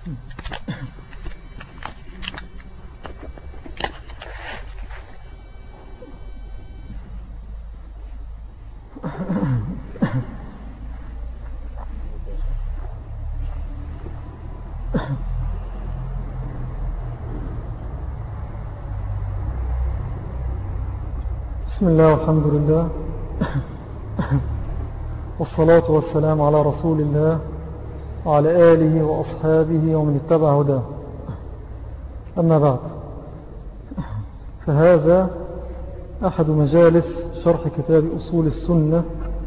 بسم الله والحمد لله والصلاة والسلام على رسول الله وعلى آله وأصحابه ومن اتبع هداه. أما بعد، فهذا أحد مجالس شرح كتاب أصول السنة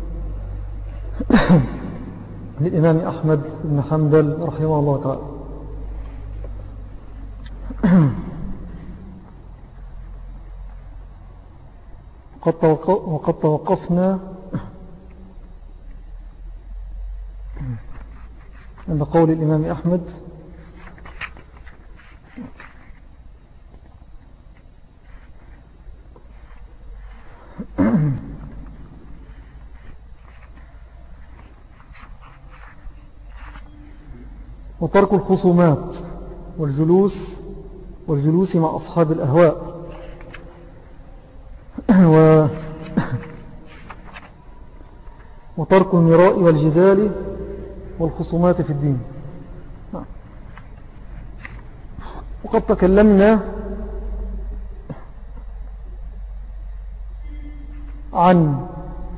للإمام أحمد بن حنبل رحمه الله تعالى. وقد توقفنا عند قول الإمام أحمد وترك الخصومات والجلوس مع أصحاب الأهواء وترك المراء والجدال والخصومات في الدين. وقد تكلمنا عن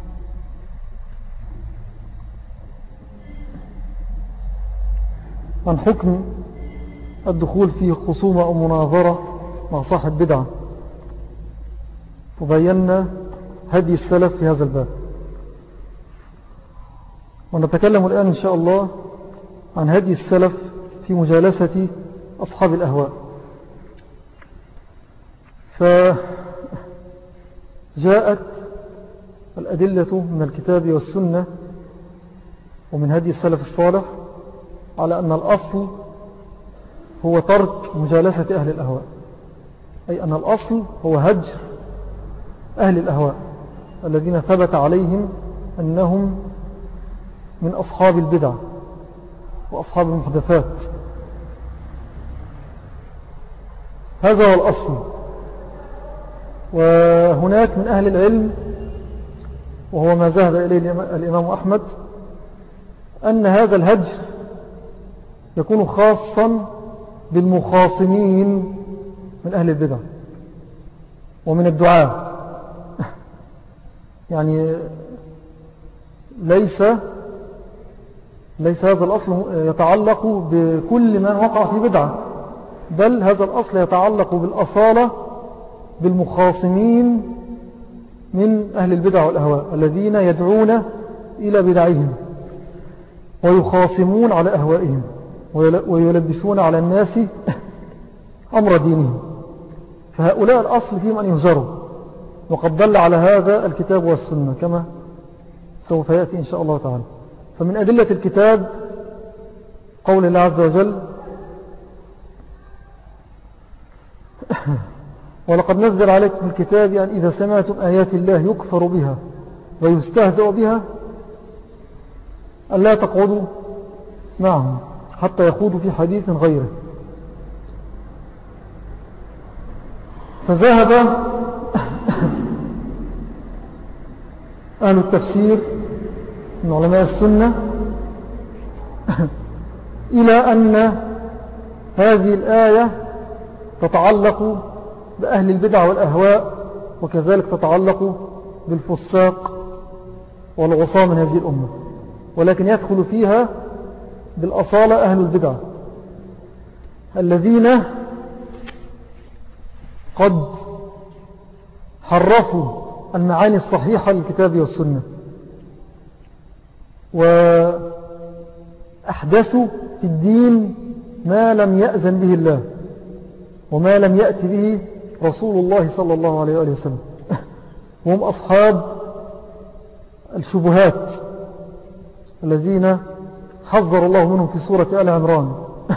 حكم الدخول في خصومة أو مناظرة مع صاحب بدعة، وبينا هدي السلف في هذا الباب. ونتكلم الآن إن شاء الله عن هدي السلف في مجالسة أصحاب الأهواء. فجاءت الأدلة من الكتاب والسنة ومن هدي السلف الصالح على أن الأصل هو ترك مجالسة أهل الأهواء، أي أن الأصل هو هجر أهل الأهواء الذين ثبت عليهم أنهم من أصحاب البدع وأصحاب المحدثات. هذا هو الأصل. وهناك من أهل العلم، وهو ما ذهب إليه الإمام أحمد، أن هذا الهجر يكون خاصا بالمخاصمين من أهل البدع ومن الدعاء. يعني ليس هذا الأصل يتعلق بكل من وقع في بدعة، بل هذا الأصل يتعلق بالأصالة بالمخاصمين من أهل البدع والأهواء الذين يدعون إلى بدعهم ويخاصمون على أهوائهم ويلبسون على الناس أمر دينهم. فهؤلاء الأصل فيهم أن يهجروا، وقد دل على هذا الكتاب والسنة كما سوف يأتي إن شاء الله تعالى. فمن أدلة الكتاب قول الله عز وجل: ولقد نزل عليكم الكتاب أن إذا سمعتم آيات الله يكفر بها ويستهزأ بها ألا تقعدوا معهم حتى يخوضوا في حديث غيره. فذهب أهل التفسير من علماء السنة إلى أن هذه الآية تتعلق بأهل البدع والأهواء، وكذلك تتعلق بالفساق والعصاة من هذه الأمة، ولكن يدخل فيها بالأصالة أهل البدع الذين قد حرفوا المعاني الصحيحة للكتاب والسنة، وأحدثوا في الدين ما لم يأذن به الله وما لم يأتي به رسول الله صلى الله عليه وسلم. وهم أصحاب الشبهات الذين حذر الله منهم في سورة آل عمران: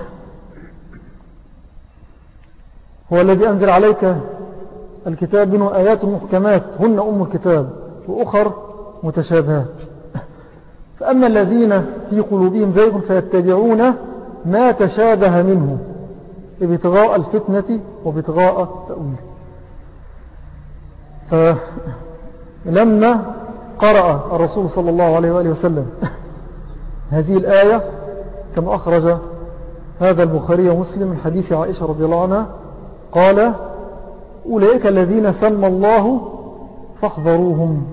هو الذي أنزل عليك الكتاب منه آيات محكمات هن أم الكتاب وأخر متشابهات. فأما الذين في قلوبهم زيغ فيتبعون ما تشابه منه ابتغاء الفتنة وابتغاء التأويل. فلما قرأ الرسول صلى الله عليه وآله وسلم هذه الآية كما أخرج هذا البخاري ومسلم من حديث عائشة رضي الله عنها قال: أولئك الذين سمى الله فاحذروهم،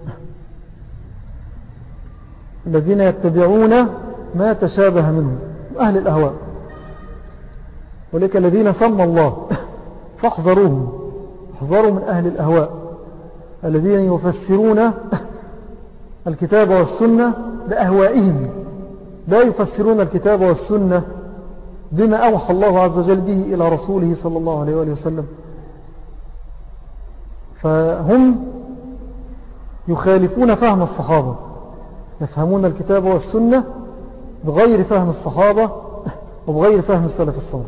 الذين يتبعون ما تشابه منه أهل الأهواء. أولئك الذين سمى الله فاحذروهم، احذروا من أهل الأهواء الذين يفسرون الكتاب والسنة بأهوائهم، لا يفسرون الكتاب والسنة بما أوحى الله عز وجل به إلى رسوله صلى الله عليه وآله وسلم. فهم يخالفون فهم الصحابة، يفهمون الكتاب والسنة بغير فهم الصحابة وبغير فهم السلف الصالح.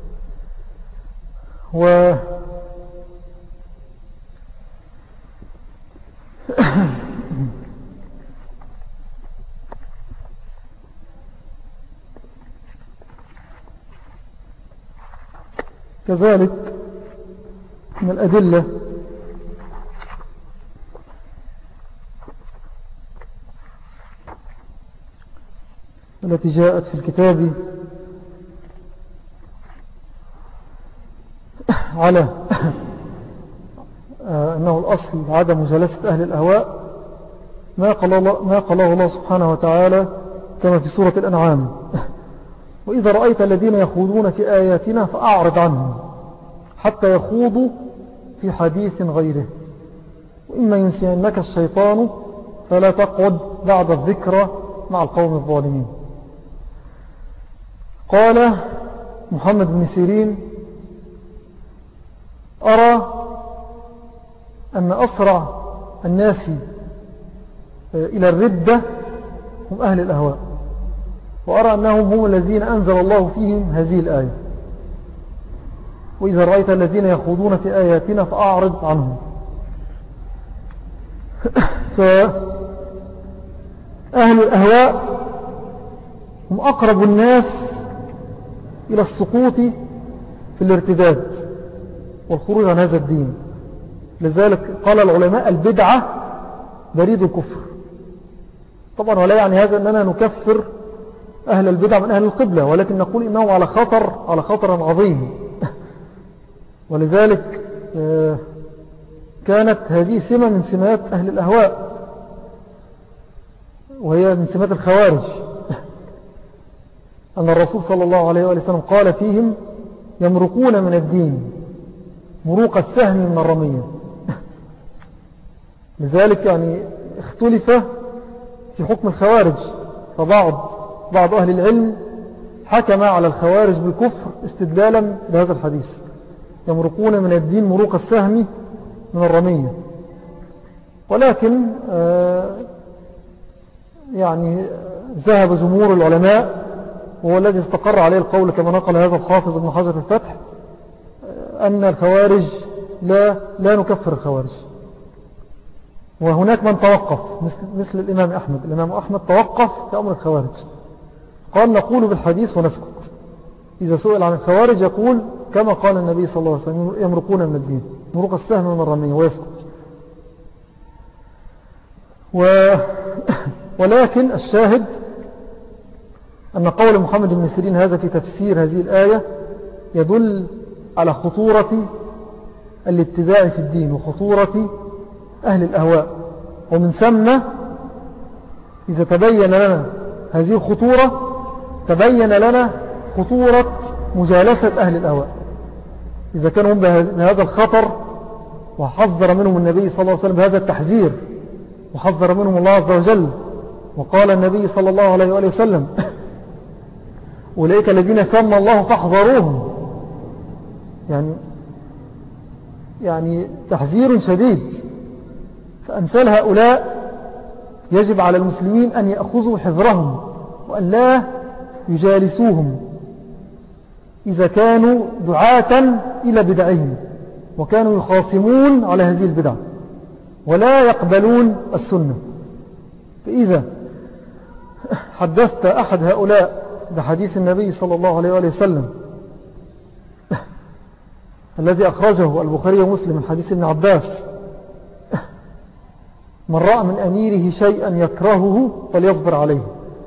كذلك من الأدلة التي جاءت في الكتاب على أنه الأصل عدم مجالسة أهل الأهواء ما قاله الله سبحانه وتعالى كما في سورة الأنعام: وإذا رأيت الذين يخوضون في آياتنا فأعرض عنهم حتى يخوضوا في حديث غيره، وإما ينسينك الشيطان فلا تقعد بعد الذكرى مع القوم الظالمين. قال محمد بن سيرين: أرى أن أسرع الناس إلى الردة هم أهل الأهواء، وأرى أنهم هم الذين أنزل الله فيهم هذه الآية: وإذا رأيت الذين يخوضون في آياتنا فأعرض عنهم. فأهل الأهواء هم أقرب الناس إلى السقوط في الارتداد والخروج عن هذا الدين. لذلك قال العلماء: البدعة بريد الكفر. طبعا ولا يعني هذا أننا نكفر أهل البدع من أهل القبلة، ولكن نقول إنهم على خطر عظيم. ولذلك كانت هذه سمة من سمات أهل الأهواء، وهي من سمات الخوارج، أن الرسول صلى الله عليه وسلم قال فيهم: يمرقون من الدين مروق السهم من الرمية. لذلك يعني اختلف في حكم الخوارج، فبعض أهل العلم حكم على الخوارج بالكفر استدلالا بهذا الحديث: يمرقون من الدين مروق السهم من الرمية. ولكن يعني ذهب جمهور العلماء، وهو الذي استقر عليه القول كما نقل هذا الحافظ ابن حجر في الفتح، أن الخوارج لا نكفر الخوارج. وهناك من توقف مثل الإمام أحمد توقف في أمر الخوارج، قال: نقول بالحديث ونسكت. إذا سئل عن الخوارج يقول كما قال النبي صلى الله عليه وسلم: يمرقون من الدين مروق السهم من الرمية، ويسكت. ولكن الشاهد أن قول محمد بن سيرين هذا في تفسير هذه الآية يدل على خطورة الابتداع في الدين وخطورة أهل الأهواء. ومن ثم إذا تبين لنا هذه الخطورة تبين لنا خطورة مجالسة أهل الأهواء. إذا كانوا بهذا الخطر، وحذر منهم النبي صلى الله عليه وسلم بهذا التحذير، وحذر منهم الله عز وجل، وقال النبي صلى الله عليه وسلم: أولئك الذين سمى الله فاحذروهم، يعني تحذير شديد. فأمثال هؤلاء يجب على المسلمين أن يأخذوا حذرهم وأن لا يجالسوهم إذا كانوا دعاة إلى بدعهم، وكانوا يخاصمون على هذه البدع ولا يقبلون السنة. فإذا حدثت أحد هؤلاء بحديث النبي صلى الله عليه وآله وسلم الذي أخرجه البخاري ومسلم من حديث ابن عباس: من رأى من أميره شيئا يكرهه فليصبر عليه،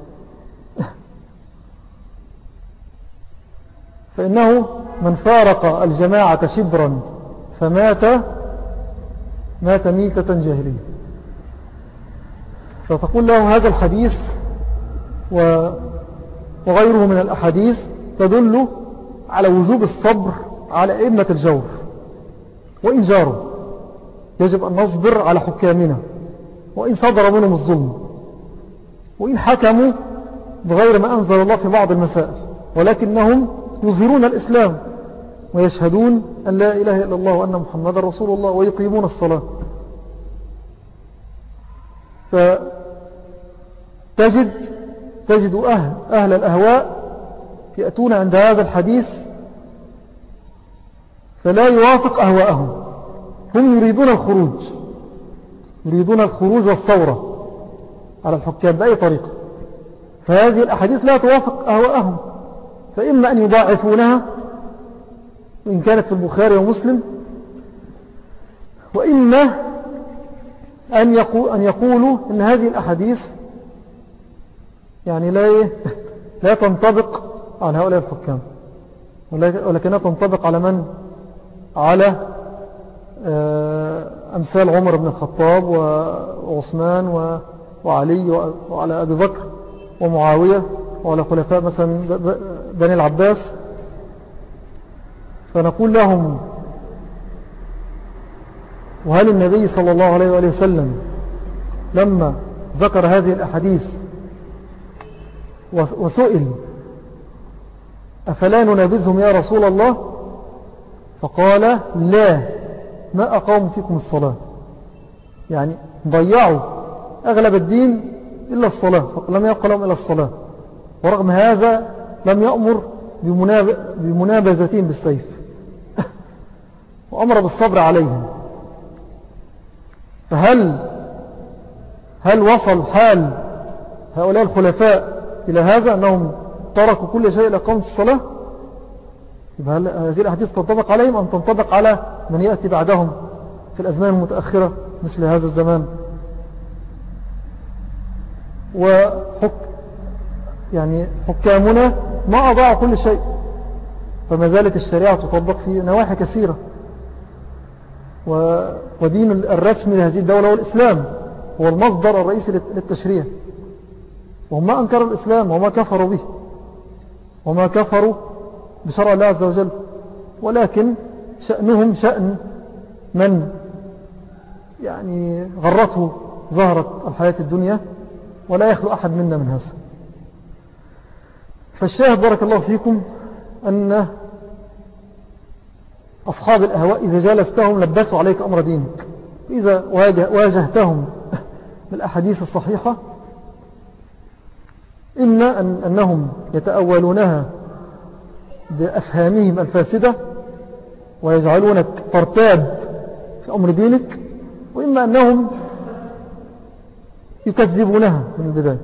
فإنه من فارق الجماعة شبرا فمات ميتة جاهلية. فتقول له هذا الحديث وغيره من الأحاديث تدل على وجوب الصبر على أئمة الجور وإن جاروا. يجب أن نصبر على حكامنا وإن صدر منهم الظلم، وإن حكموا بغير ما أنزل الله في بعض المسائل، ولكنهم يظهرون الإسلام ويشهدون أن لا إله إلا الله وأن محمد رسول الله ويقيمون الصلاة. فتجد أهل الأهواء يأتون عند هذا الحديث فلا يوافق أهواءهم. هم يريدون الخروج والثورة على الحكام بأي طريقة، فهذه الأحاديث لا توافق أهواءهم، فإما أن يضاعفونها وإن كانت في البخاري ومسلم، وإما أن يقولوا إن هذه الأحاديث يعني لا تنطبق على هؤلاء الحكام، ولكنها تنطبق على من؟ على أمثال عمر بن الخطاب وعثمان وعلي وعلى أبي بكر ومعاوية وعلى خلفاء مثلا بني العباس. فنقول لهم: وهل النبي صلى الله عليه وآله وسلم لما ذكر هذه الأحاديث وسئل أفلا ننابذهم يا رسول الله؟ فقال: لا، ما أقاموا فيكم الصلاة. يعني ضيعوا أغلب الدين إلا الصلاة، لم يبقى لهم إلا الصلاة، ورغم هذا لم يأمر بمنابذتهم بالسيف وأمر بالصبر عليهم. هل وصل حال هؤلاء الخلفاء إلى هذا أنهم تركوا كل شيء لإقامة الصلاة؟ هل هذه الأحاديث تنطبق عليهم أم تنطبق على من يأتي بعدهم في الأزمان المتأخرة مثل هذا الزمان؟ يعني حكامنا ما أضاعوا كل شيء، فما زالت الشريعة تطبق في نواحي كثيرة، ودين الرسمي لهذه الدولة هو الإسلام، هو المصدر الرئيسي للتشريع. وهم ما أنكروا الإسلام وما كفروا به وما كفروا بشرع الله عز وجل، ولكن شأنهم شأن من يعني غرته ظهرت الحياة الدنيا، ولا يخلو أحد منا من هذا. فالشاهد بارك الله فيكم أن أصحاب الأهواء إذا جالستهم لبسوا عليك أمر دينك، إذا واجهتهم بالأحاديث الصحيحة إما أنهم يتأولونها بأفهامهم الفاسدة ويجعلونك ترتاب في أمر دينك، وإما أنهم يكذبونها من البداية.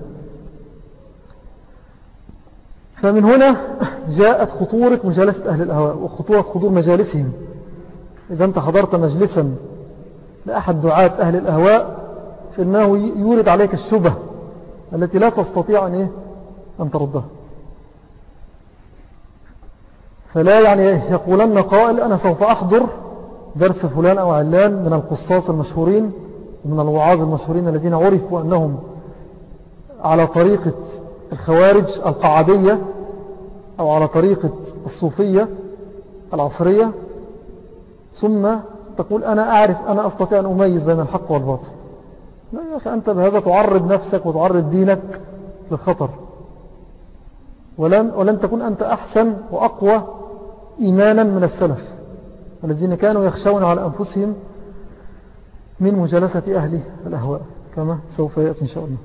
فمن هنا جاءت خطورة مجالسة أهل الأهواء وخطورة حضور مجالسهم. إذا أنت حضرت مجلسا لأحد دعاة أهل الأهواء فإنه يورد عليك الشبه التي لا تستطيع أن تردها. فلا يعني يقولن قائل أنا سوف أحضر درس فلان أو علان من القصاص المشهورين ومن الوعاظ المشهورين الذين عرفوا أنهم على طريقة الخوارج القعدية أو على طريقة الصوفية العصرية، ثم تقول أنا أعرف، أنا أستطيع أن أميز بين الحق والباطل. لا يا أخي، أنت بهذا تعرض نفسك وتعرض دينك للخطر، ولن تكون أنت أحسن وأقوى إيمانا من السلف الذين كانوا يخشون على أنفسهم من مجالسة أهل الأهواء، كما سوف يأتي إن شاء الله.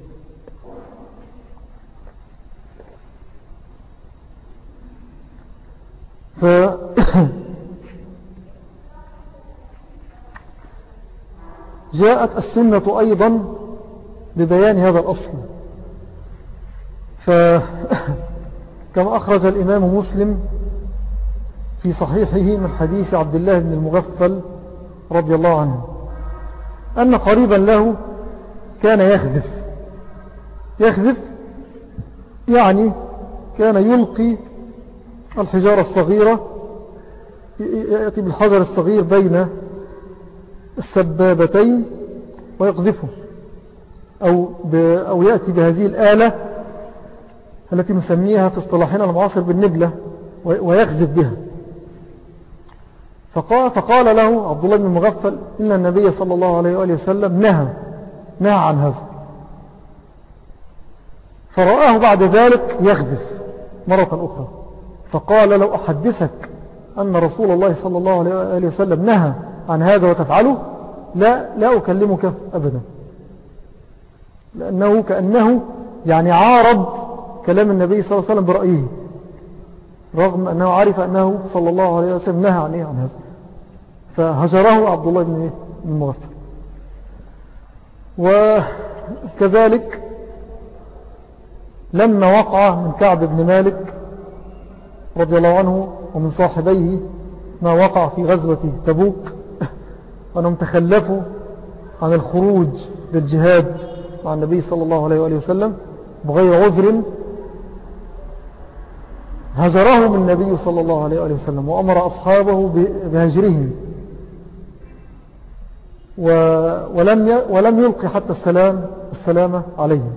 جاءت السنة أيضا ببيان هذا الأصل. كما أخرج الإمام مسلم في صحيحه من حديث عبد الله بن المغفل رضي الله عنه أن قريبا له كان يخذف يعني كان يلقي الحجارة الصغيرة، يأتي بالحجر الصغير بين السبابتين ويقذفه، أو يأتي بهذه الآلة التي نسميها في اصطلاحنا المعاصر بالنبلة ويخذف بها. فقال له عبد الله بن المغفل إن النبي صلى الله عليه وآله وسلم نهى عن هذا. فرآه بعد ذلك يخذف مرة أخرى، فقال لو أحدثك أن رسول الله صلى الله عليه وآله وسلم نهى عن هذا وتفعله لا أكلمك أبدا، لأنه كأنه يعني عارض كلام النبي صلى الله عليه وسلم برأيه، رغم أنه عارف أنه صلى الله عليه وسلم نهى عن هذا. فهجره عبد الله بن المغفل. وكذلك لما وقع من كعب بن مالك رضي الله عنه ومن صاحبيه ما وقع في غزوة تبوك، أنهم تخلفوا عن الخروج للجهاد مع النبي صلى الله عليه وآله وسلم بغير عذر، هجرهم النبي صلى الله عليه وآله وسلم وأمر أصحابه بهجرهم، ولم يلقي حتى السلام عليهم.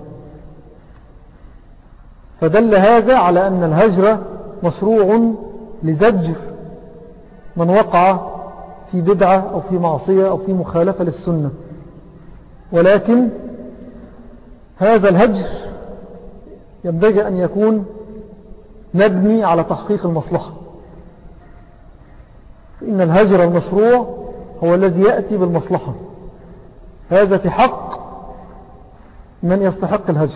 فدل هذا على أن الهجر مشروع لزجر من وقع في بدعة أو في معصية أو في مخالفة للسنة، ولكن هذا الهجر ينبغي أن يكون مبني على تحقيق المصلحة. فإن الهجر المشروع هو الذي يأتي بالمصلحة، هذا في حق من يستحق الهجر.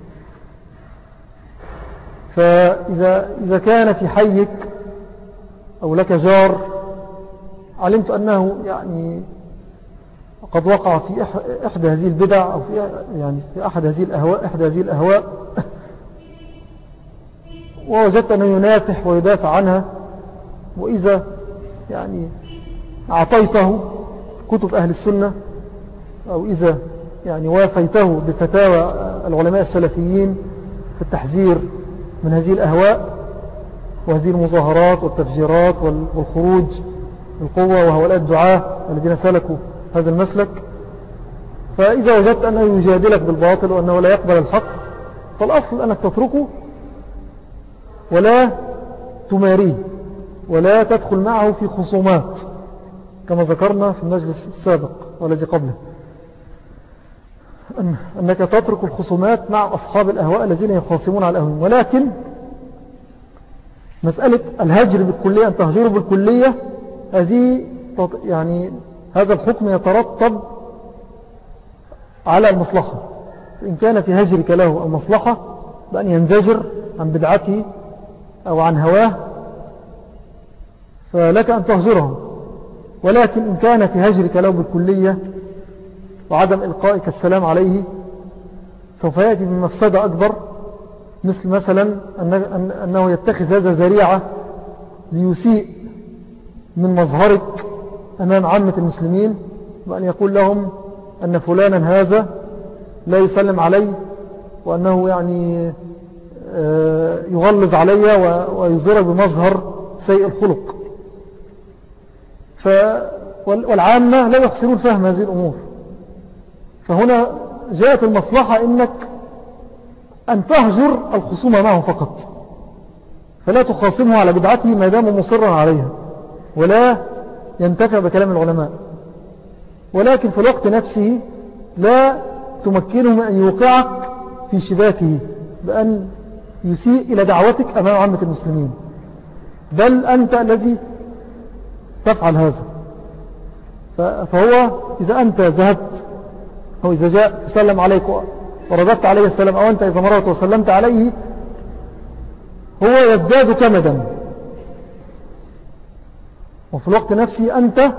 فإذا كان في حيك أو لك جار علمت أنه يعني قد وقع في إحدى هذه البدع أو في أحد هذه الأهواء ووجدت أنه ينافح ويدافع عنها، وإذا يعني أعطيته كتب أهل السنة أو إذا يعني وافيته بفتاوى العلماء السلفيين في التحذير من هذه الأهواء وهذه المظاهرات والتفجيرات والخروج بالقوة وهؤلاء الدعاة الذين سلكوا هذا المسلك، فإذا وجدت أنه يجادلك بالباطل وأنه لا يقبل الحق، فالأصل أنك تتركه ولا تماريه ولا تدخل معه في خصومات كما ذكرنا في المجلس السابق والذي قبله، أنك تترك الخصومات مع أصحاب الأهواء الذين يخاصمون على الأهواء. ولكن مسألة الهجر بالكلية، أن تهجره بالكلية، هذه يعني هذا الحكم يترتب على المصلحة. إن كان في هجرك له المصلحة بأن ينزجر عن بدعته أو عن هواه فلك أن تهجره، ولكن إن كان في هجرك له بالكلية وعدم إلقائك السلام عليه سوف يأتي بمفسدة أكبر، مثل مثلا أنه يتخذ هذا ذريعة ليسيء من مظهرك أمام عامة المسلمين، وأن يقول لهم أن فلانا هذا لا يسلم علي وأنه يعني يغلظ علي ويظهر بمظهر سيء الخلق. والعامة لا يحسنون فهم هذه الأمور. فهنا جاءت المصلحة إنك أن تهجر الخصومة معه فقط، فلا تخاصمه على بدعته ما دام مصرا عليها ولا ينتفع بكلام العلماء، ولكن في الوقت نفسه لا تمكنه من أن يوقعك في شباكه بأن يسيء إلى دعوتك أمام عامة المسلمين، بل أنت الذي تفعل هذا. فهو إذا أنت ذهبت أو إذا جاء سلم عليك ورددت عليه السلام، أو أنت إذا مرت وسلمت عليه، هو يزداد كمدا، وفي الوقت نفسه أنت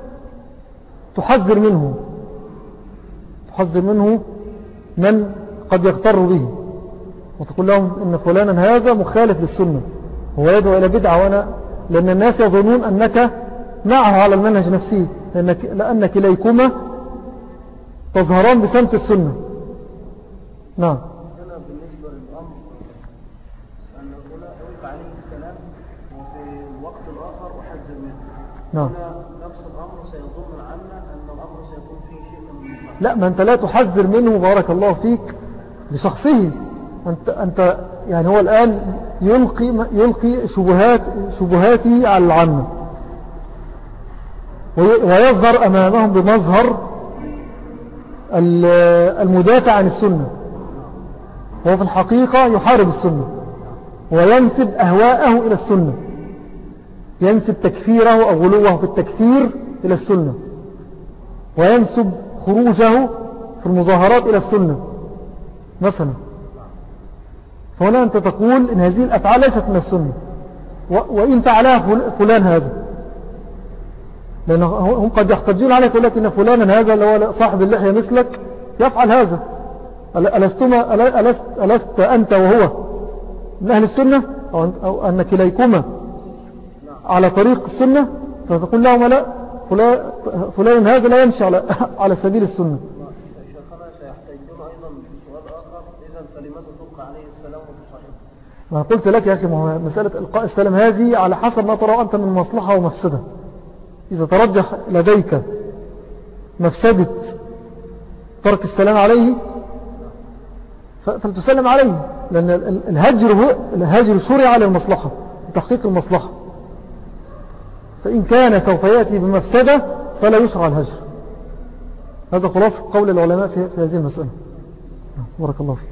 تحذر منه من قد يغتر به. وتقول لهم إن فلانا هذا مخالف للسنة، هو يدعو إلى بدعة، لأن الناس يظنون أنك معه على المنهج نفسه، لأن كليكما تظهران بسمت السنة. نعم. هنا بالنسبة للأمر أن أولئك عليه السلام وفي الوقت الآخر أحذر منه. نعم. هنا نفس الأمر سيظن عنا أن الأمر سيكون فيه شيء من المخالفة. لا، ما أنت لا تحذر منه بارك الله فيك لشخصه. أنت يعني هو الآن يلقي شبهاته على العامة، ويظهر أمامهم بمظهر المدافع عن السنة، هو في الحقيقة يحارب السنة وينسب أهواءه إلى السنة، ينسب تكفيره أو غلوه في التكفير إلى السنة، وينسب خروجه في المظاهرات إلى السنة مثلا. فهنا أنت تقول إن هذه الأفعال ليست من السنة، وإن فعلها فلان هذا، لأن هم قد يحتجون عليك يقول لك إن فلانا هذا اللي هو صاحب اللحية مثلك يفعل هذا، ألست أنت وهو من أهل السنة، أو أن كليكما على طريق السنة؟ فتقول لهم لا، فلان هذا لا يمشي على سبيل السنة. شيخنا سيحتاجون أيضا بسؤال آخر، إذن فلماذا تلقى عليه السلام وتصاحبه؟ ما قلت لك يا أخي، مسألة إلقاء السلام هذه على حسب ما ترى أنت من مصلحة ومفسدة. إذا ترجح لديك مفسدة ترك السلام عليه فلتسلم عليه، لأن الهجر شرع للمصلحة، لتحقيق المصلحة. فإن كان سوف يأتي بمفسدة فلا يشرع الهجر. هذا خلاص قول العلماء في هذه المسألة. بارك الله فيك.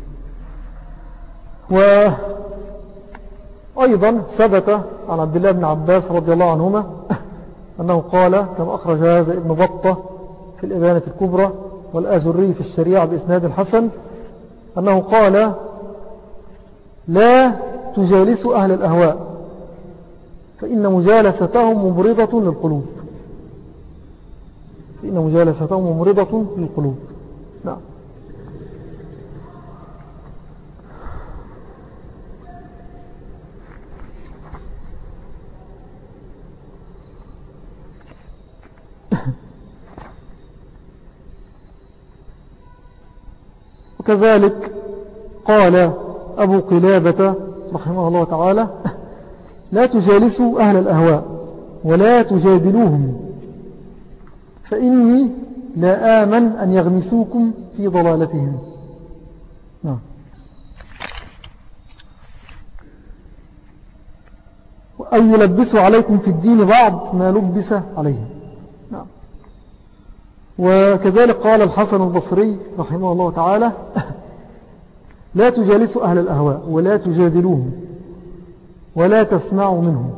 وأيضا ثبت عن عبد الله بن عباس رضي الله عنهما أنه قال، كما أخرج هذا ابن بطة في الإبانة الكبرى والآجري في الشريعة بإسناد الحسن، أنه قال: لا تجالسوا أهل الأهواء فإن مجالستهم ممرضة للقلوب. فإن مجالستهم ممرضة للقلوب. نعم. وكذلك قال أبو قلابة رحمه الله تعالى: لا تجالسوا أهل الأهواء ولا تجادلوهم فإني لا آمن أن يغمسوكم في ضلالتهم. نعم. أن يلبسوا عليكم في الدين بعض ما لبس عليهم. نعم. وكذلك قال الحسن البصري رحمه الله تعالى: لا تجالسوا أهل الأهواء ولا تجادلوهم ولا تسمعوا منهم.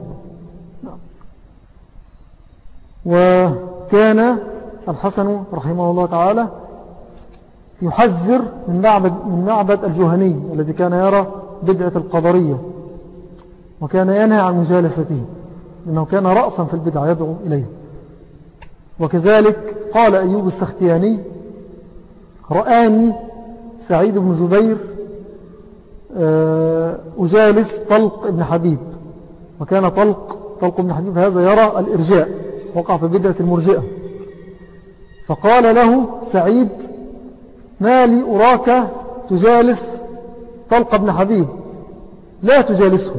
وكان الحسن رحمه الله تعالى يحذر من معبد الجهني الذي كان يرى بدعة القدرية، وكان ينهى عن مجالسته لأنه كان رأسا في البدعة يدعو إليه. وكذلك قال أيوب السختياني: رآني سعيد بن جبير أجالس طلق ابن حبيب، وكان طلق ابن حبيب هذا يرى الإرجاء، وقع في بدعة المرجئة. فقال له سعيد: ما لي أراك تجالس طلق ابن حبيب، لا تجالسه.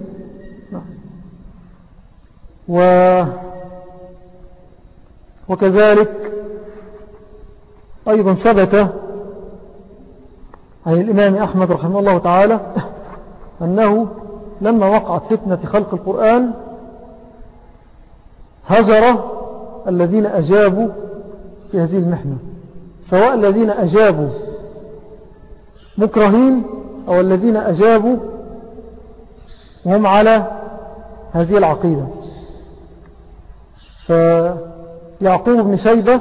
وكذلك أيضا ثبت عن الإمام أحمد رحمه الله تعالى أنه لما وقعت فتنة خلق القرآن هجر الذين أجابوا في هذه المحنة، سواء الذين أجابوا مكرهين أو الذين أجابوا وهم على هذه العقيدة. فيعقوب بن شيبة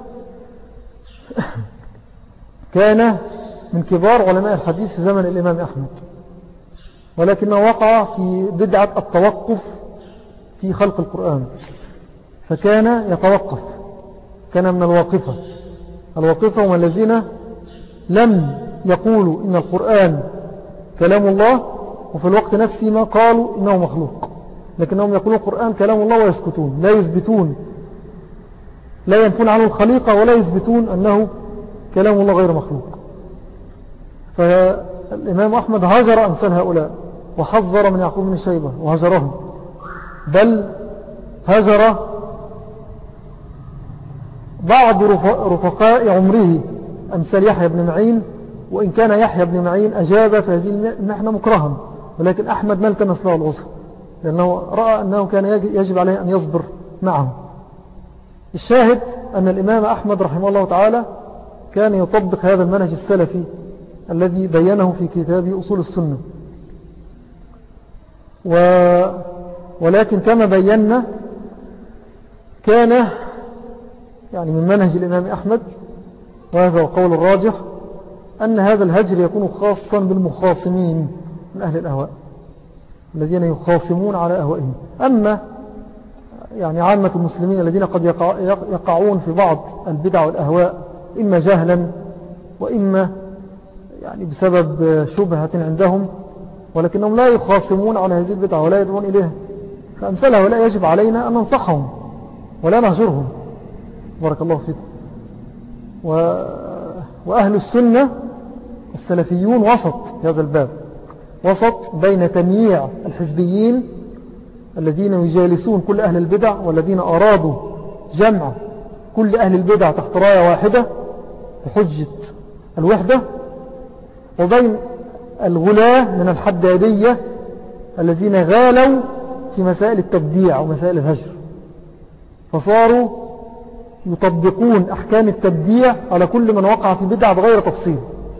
كان من كبار علماء الحديث في زمن الإمام أحمد، ولكنه وقع في بدعة التوقف في خلق القرآن، فكان يتوقف، كان من الواقفة هم الذين لم يقولوا إن القرآن كلام الله، وفي الوقت نفسه ما قالوا إنه مخلوق، لكنهم يقولون القرآن كلام الله ويسكتون، لا يثبتون، لا ينفون عنه الخليقة ولا يثبتون أنه كلام الله غير مخلوق. فالإمام أحمد هجر أمثال هؤلاء وحذر من يعقوب بن شيبة وهجرهم، بل هجر بعض رفقاء عمره أمثال يحيى بن معين، وإن كان يحيى بن معين أجاب في هذه المحنة مكرها، ولكن أحمد ما التمس له العذر، لأنه رأى أنه كان يجب عليه أن يصبر معه. الشاهد أن الإمام أحمد رحمه الله تعالى كان يطبق هذا المنهج السلفي الذي بينه في كتاب أصول السنة. ولكن كما بينا كان يعني من منهج الإمام أحمد، وهذا هو القول الراجح، أن هذا الهجر يكون خاصا بالمخاصمين من أهل الأهواء الذين يخاصمون على أهوائهم. أما يعني عامة المسلمين الذين قد يقعون في بعض البدع والأهواء إما جهلا وإما يعني بسبب شبهة عندهم، ولكنهم لا يخاصمون على هذه البدع ولا يدعون إليها، فأمثال هؤلاء يجب علينا أن ننصحهم ولا نهجرهم. بارك الله فيكم. وأهل السنة السلفيون وسط في هذا الباب، وسط بين تمييع الحزبيين الذين يجالسون كل أهل البدع والذين أرادوا جمع كل أهل البدع تحت راية واحدة بحجة الوحدة، وبين الغلاة من الحدادية الذين غالوا في مسائل التبديع ومسائل الهجر، فصاروا يطبقون أحكام التبديع على كل من وقع في بدع بغير تفصيل،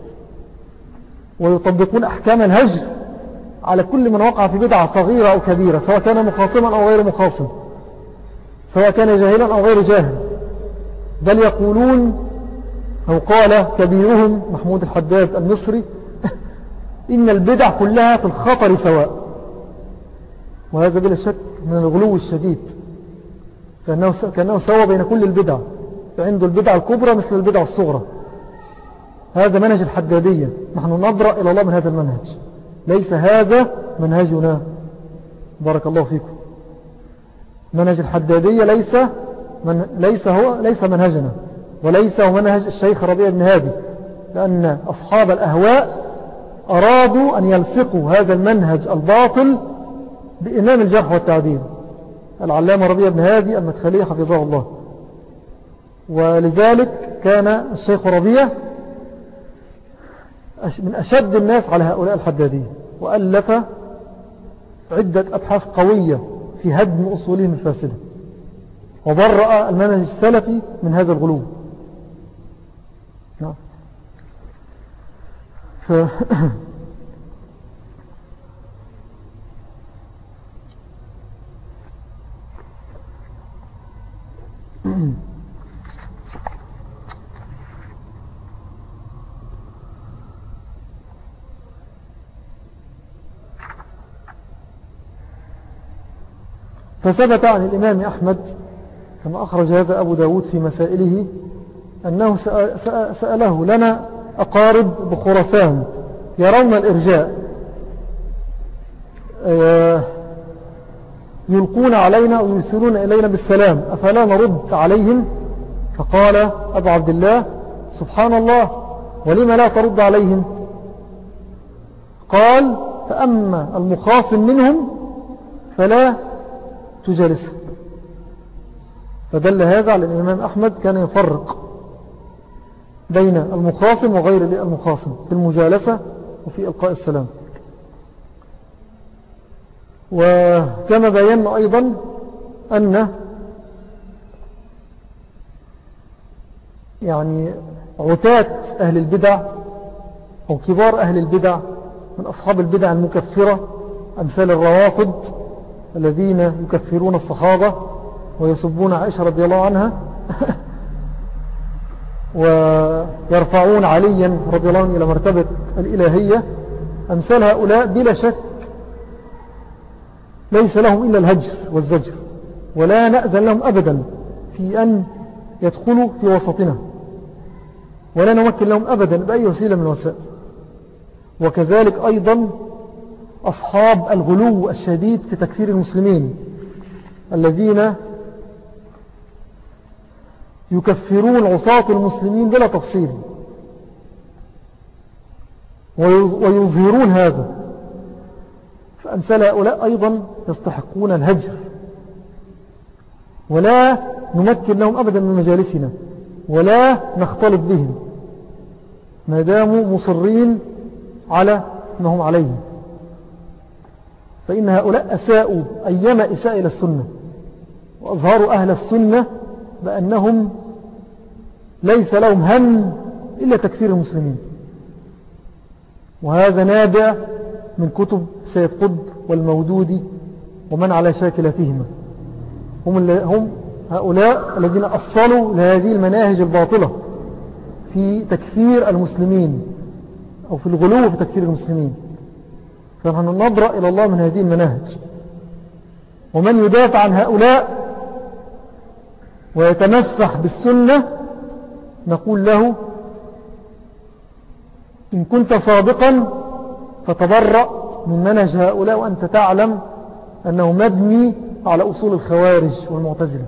ويطبقون أحكام الهجر على كل من وقع في بدعة صغيرة أو كبيرة، سواء كان مخاصما أو غير مخاصم، سواء كان جاهلا أو غير جاهل. بل يقولون أو قال كبيرهم محمود الحداد المصري إن البدع كلها في الخطر سواء، وهذا بلا شك من الغلو الشديد، كأنه سوى بين كل البدع، فعنده البدع الكبرى مثل البدع الصغرى. هذا منهج الحدادية، نحن نبرأ إلى الله من هذا المنهج، ليس هذا منهجنا. بارك الله فيكم. منهج الحدادية ليس منهجنا، وليس هو منهج الشيخ ربيع بن هادي، لأن أصحاب الأهواء أرادوا أن يلصقوا هذا المنهج الباطل بإمام الجرح والتعديل العلامة ربيع بن هادي المدخلي حفظه الله. ولذلك كان الشيخ ربيع من أشد الناس على هؤلاء الحدادية، وألف عدة أبحاث قوية في هدم أصولهم الفاسدة، وبرأ المنهج السلفي من هذا الغلو. نعم. فثبت عن الإمام أحمد كما أخرج هذا أبو داود في مسائله أنه سأله لنا أقارب بخراسان يرون الإرجاء يلقون علينا ويرسلون إلينا بالسلام، أفلا نرد عليهم؟ فقال أبو عبد الله سبحان الله، ولما لا ترد عليهم؟ قال فأما المخاصم منهم فلا تجالسه. فدل هذا على أن الإمام أحمد كان يفرق بين المخاصم وغير المخاصم في المجالسة وفي إلقاء السلام. وكما بينا أيضا أن يعني عتاة أهل البدع أو كبار أهل البدع من أصحاب البدع المكفرة أمثال الروافض الذين يكفرون الصحابة ويسبون عائشة رضي الله عنها ويرفعون عليا رضي الله عنه إلى مرتبة الإلهية، أمثال هؤلاء بلا شك ليس لهم إلا الهجر والزجر، ولا نأذن لهم أبدا في أن يدخلوا في وسطنا، ولا نمكن لهم أبدا بأي وسيلة من الوسائل. وكذلك أيضا أصحاب الغلو الشديد في تكفير المسلمين الذين يكفرون عصاة المسلمين بلا تفصيل ويظهرون هذا، فأمثال هؤلاء أيضا يستحقون الهجر، ولا نمكن لهم أبدا من مجالسنا ولا نختلط بهم ما داموا مصرين على ما هم عليه، فإن هؤلاء أساءوا أيما إساء إلى السنة، وأظهروا أهل السنة بأنهم ليس لهم هم إلا تكفير المسلمين. وهذا نابع من كتب سيد قطب والمودودي ومن على شاكلتهما، هم هؤلاء الذين أصلوا لهذه المناهج الباطلة في تكفير المسلمين أو في الغلو في تكفير المسلمين. فنحن نبرأ إلى الله من هذه المناهج. ومن يدافع عن هؤلاء ويتمسح بالسنة نقول له إن كنت صادقا فتبرأ من منهج هؤلاء وأنت تعلم أنه مبني على أصول الخوارج والمعتزلة.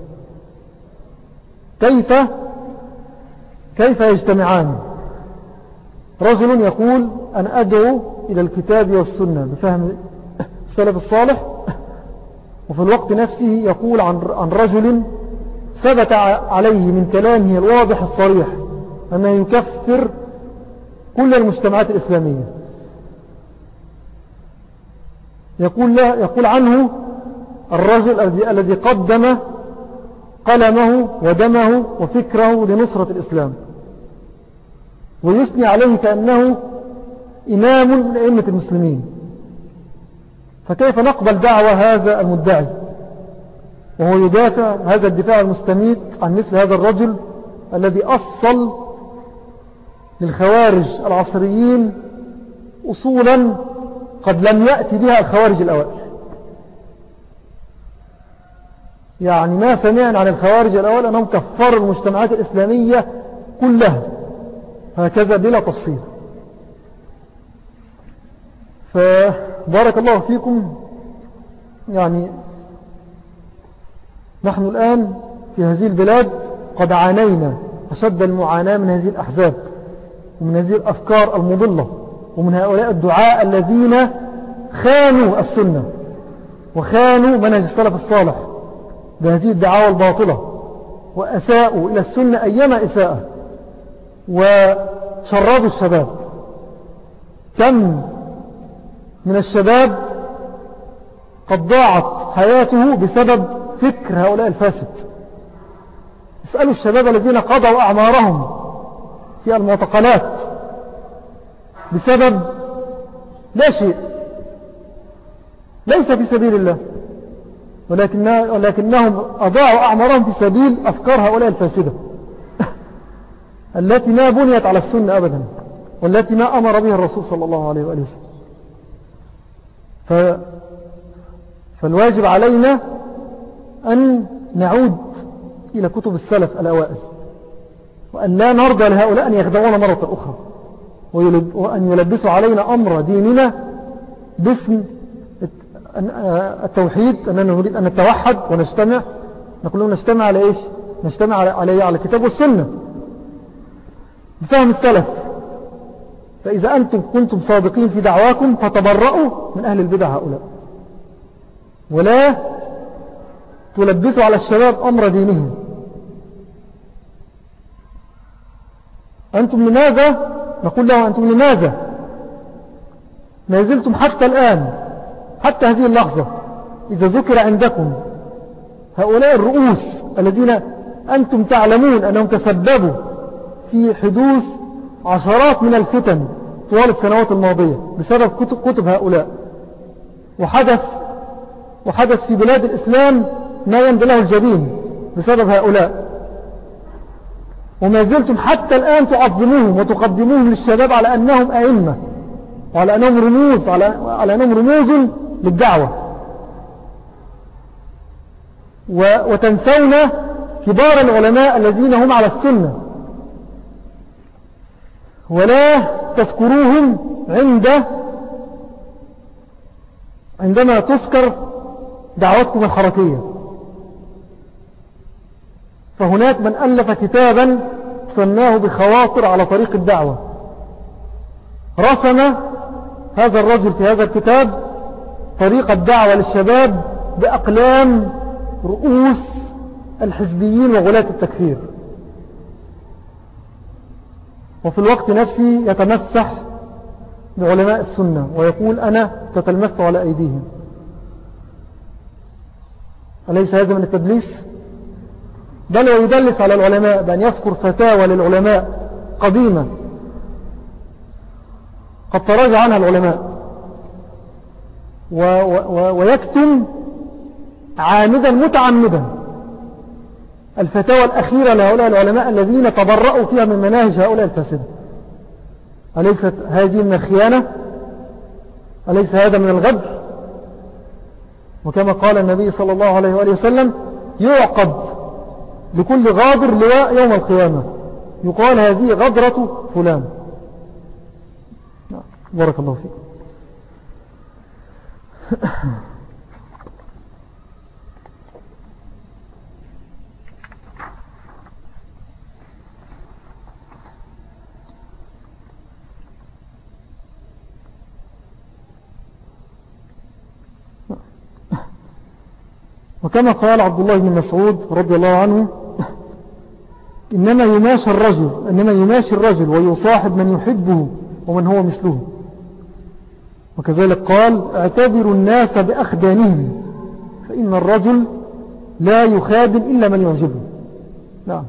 كيف يجتمعان؟ رجل يقول أنا أدعو إلى الكتاب والسنة بفهم السلف الصالح، وفي الوقت نفسه يقول عن رجل ثبت عليه من كلامه الواضح الصريح أنه يكفر كل المجتمعات الإسلامية. يقول عنه الرجل الذي قدم قلمه ودمه وفكره لنصرة الإسلام، ويثني عليه كأنه إمام من أئمة المسلمين. فكيف نقبل دعوة هذا المدعي وهو يدافع هذا الدفاع المستميت عن مثل هذا الرجل الذي أصل للخوارج العصريين أصولا قد لم يأتي بها الخوارج الأوائل؟ يعني ما سمعنا عن الخوارج الأوائل أنهم كفروا المجتمعات الإسلامية كلها هكذا بلا تفصيل. فبارك الله فيكم. يعني نحن الآن في هذه البلاد قد عانينا أشد المعاناة من هذه الأحزاب ومن هذه الأفكار المضلة ومن هؤلاء الدعاء الذين خانوا السنة وخانوا منهج السلف الصالح بهذه الدعاوى الباطلة، وأساءوا إلى السنة أيما إساءة وشردوا الشباب. كم من الشباب قد ضاعت حياته بسبب فكر هؤلاء الفاسد. اسألوا الشباب الذين قضوا أعمارهم في المعتقلات بسبب لا شيء، ليس في سبيل الله، ولكنهم أضاعوا أعمارهم في سبيل أفكار هؤلاء الفاسدة التي ما بنيت على السنة أبدا، والتي ما أمر بها الرسول صلى الله عليه وآله وسلم. فالواجب علينا أن نعود إلى كتب السلف الأوائل، وأن لا نرضى لهؤلاء أن يخدعونا مرة أخرى وأن يلبسوا علينا أمر ديننا باسم التوحيد، أننا نريد أن نتوحد ونجتمع. نقول لهم نجتمع على إيش؟ نجتمع على الكتاب والسنة بفهم السلف. فإذا أنتم كنتم صادقين في دعواكم فتبرؤوا من أهل البدع هؤلاء، ولا تلبسوا على الشباب أمر دينهم. أنتم لماذا؟ نقول له أنتم لماذا ما زلتم حتى الآن، حتى هذه اللحظة، إذا ذكر عندكم هؤلاء الرؤوس الذين أنتم تعلمون أنهم تسببوا في حدوث عشرات من الفتن طوال السنوات الماضية بسبب كتب هؤلاء، وحدث في بلاد الإسلام ما يمضي له الجبين بسبب هؤلاء، وما زلتم حتى الآن تعظموهم وتقدموهم للشباب على أنهم أئمة وعلى أنهم رموز، على أنهم رموز للدعوة، وتنسون كبار العلماء الذين هم على السنة. ولا تذكروهم عندما تذكر دعوتكم الحركية. فهناك من ألف كتابا سماه بخواطر على طريق الدعوة، رسم هذا الرجل في هذا الكتاب طريق الدعوة للشباب بأقلام رؤوس الحزبيين وغلاة التكفير، وفي الوقت نفسه يتمسح بعلماء السنة ويقول أنا تتلمست على أيديهم. أليس هذا من التدليس؟ بل ويدلس على العلماء بأن يذكر فتاوى للعلماء قديمة قد تراجع عنها العلماء، ويكتم عامدا متعمدا الفتاوى الأخيرة لهؤلاء العلماء الذين تبرأوا فيها من مناهج هؤلاء الفاسدة. أليست هذه من الخيانة؟ أليس هذا من الغدر؟ وكما قال النبي صلى الله عليه وآله وسلم يعقد لكل غادر لواء يوم القيامة، يقال هذه غدرة فلان. بارك الله فيك. وكما قال عبد الله بن مسعود رضي الله عنه إنما يماشي الرجل ويصاحب من يحبه ومن هو مثله. وكذلك قال اعتبروا الناس بأخدانهم فإن الرجل لا يخادم إلا من يعجبه. نعم.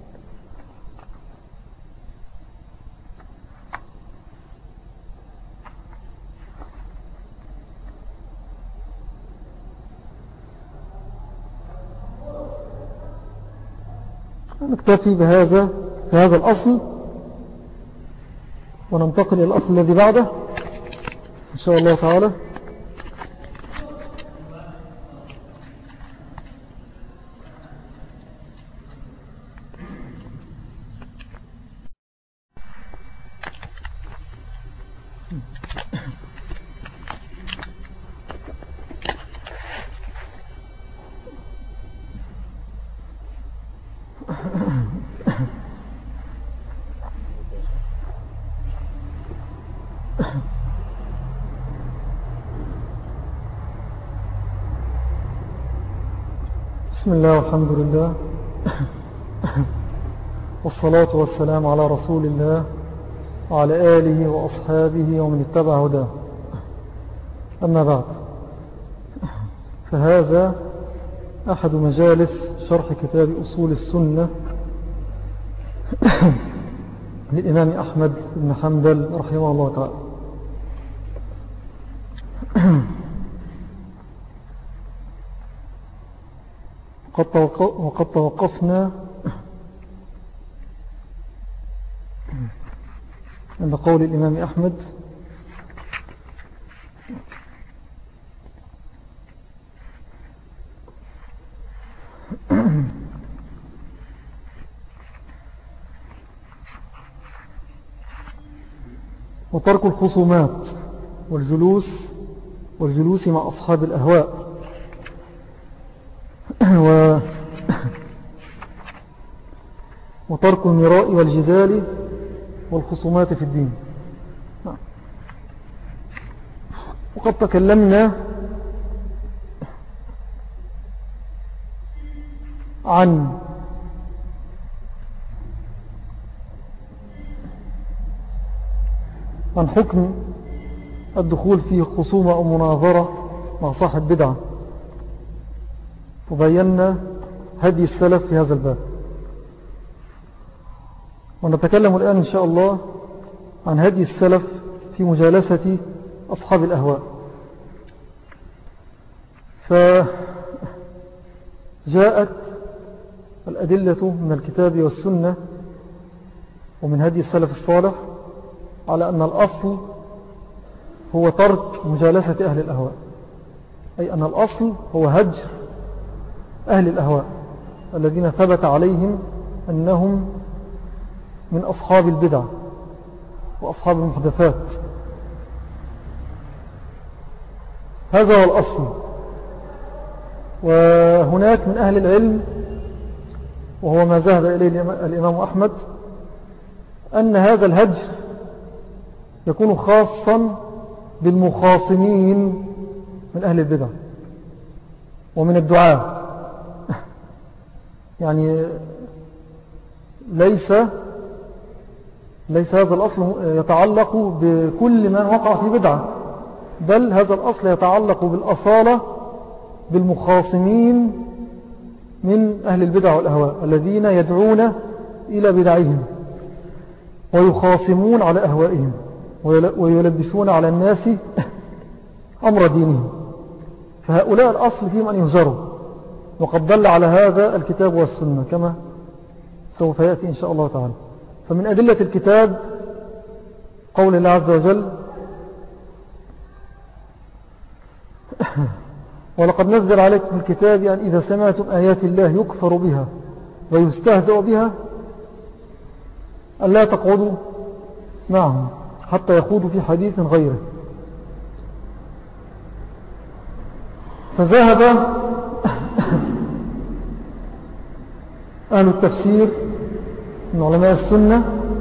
نكتفي بهذا الأصل وننتقل إلى الأصل الذي بعده إن شاء الله تعالى. بسم الله والحمد لله والصلاة والسلام على رسول الله وعلى آله وأصحابه ومن اتبع هداه. أما بعد، فهذا أحد مجالس شرح كتاب أصول السنة للإمام أحمد بن حنبل رحمه الله تعالى. وقد توقفنا عند قول الإمام أحمد وترك الخصومات والجلوس مع أصحاب الأهواء وترك المراء والجدال والخصومات في الدين. وقد تكلمنا عن حكم الدخول في خصومة أو مناظرة مع صاحب بدعة، وبينا هدي السلف في هذا الباب. ونتكلم الآن إن شاء الله عن هدي السلف في مجالسة أصحاب الأهواء. فجاءت الأدلة من الكتاب والسنة ومن هدي السلف الصالح على أن الأصل هو ترك مجالسة أهل الأهواء، أي أن الأصل هو هجر أهل الأهواء الذين ثبت عليهم أنهم من أصحاب البدع وأصحاب المحدثات. هذا هو الأصل. وهناك من أهل العلم، وهو ما ذهب إليه الإمام أحمد، أن هذا الهجر يكون خاصا بالمخاصمين من أهل البدع ومن الدعاء. يعني ليس هذا الأصل يتعلق بكل من وقع في بدعة، بل هذا الأصل يتعلق بالأصالة بالمخاصمين من أهل البدع والأهواء الذين يدعون إلى بدعهم ويخاصمون على أهوائهم ويلبسون على الناس أمر دينهم. فهؤلاء الأصل فيهم أن يهجروا، وقد دل على هذا الكتاب والسنة كما سوف يأتي إن شاء الله تعالى. فمن أدلة الكتاب قول الله عز وجل: ولقد نزل عليكم في الكتاب أن إذا سمعتم آيات الله يكفر بها ويستهزأ بها ألا تقعدوا معهم حتى يخوضوا في حديث غيره. فذهب أهل التفسير من علماء السنة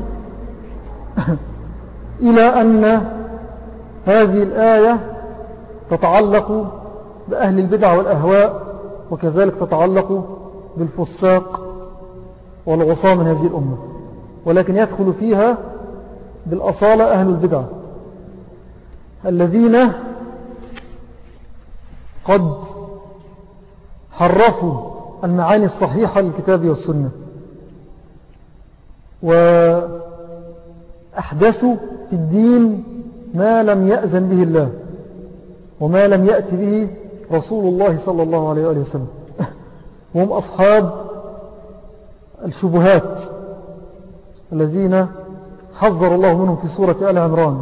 إلى أن هذه الآية تتعلق بأهل البدع والأهواء، وكذلك تتعلق بالفساق والعصاة من هذه الأمة، ولكن يدخل فيها بالأصالة أهل البدع الذين قد حرفوا المعاني الصحيحة للكتاب والسنة، وأحدثوا في الدين ما لم يأذن به الله وما لم يأتي به رسول الله صلى الله عليه وآله وسلم، وهم أصحاب الشبهات الذين حذر الله منهم في سورة آل عمران: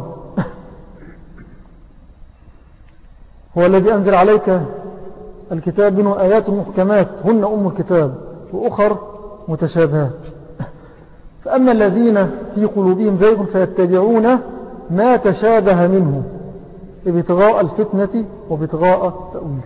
هو الذي أنزل عليك الكتاب منه آيات محكمات هن أم الكتاب وأخر متشابهات، فأما الذين في قلوبهم زيغ فيتبعون ما تشابه منه ابتغاء الفتنة وابتغاء تأويله.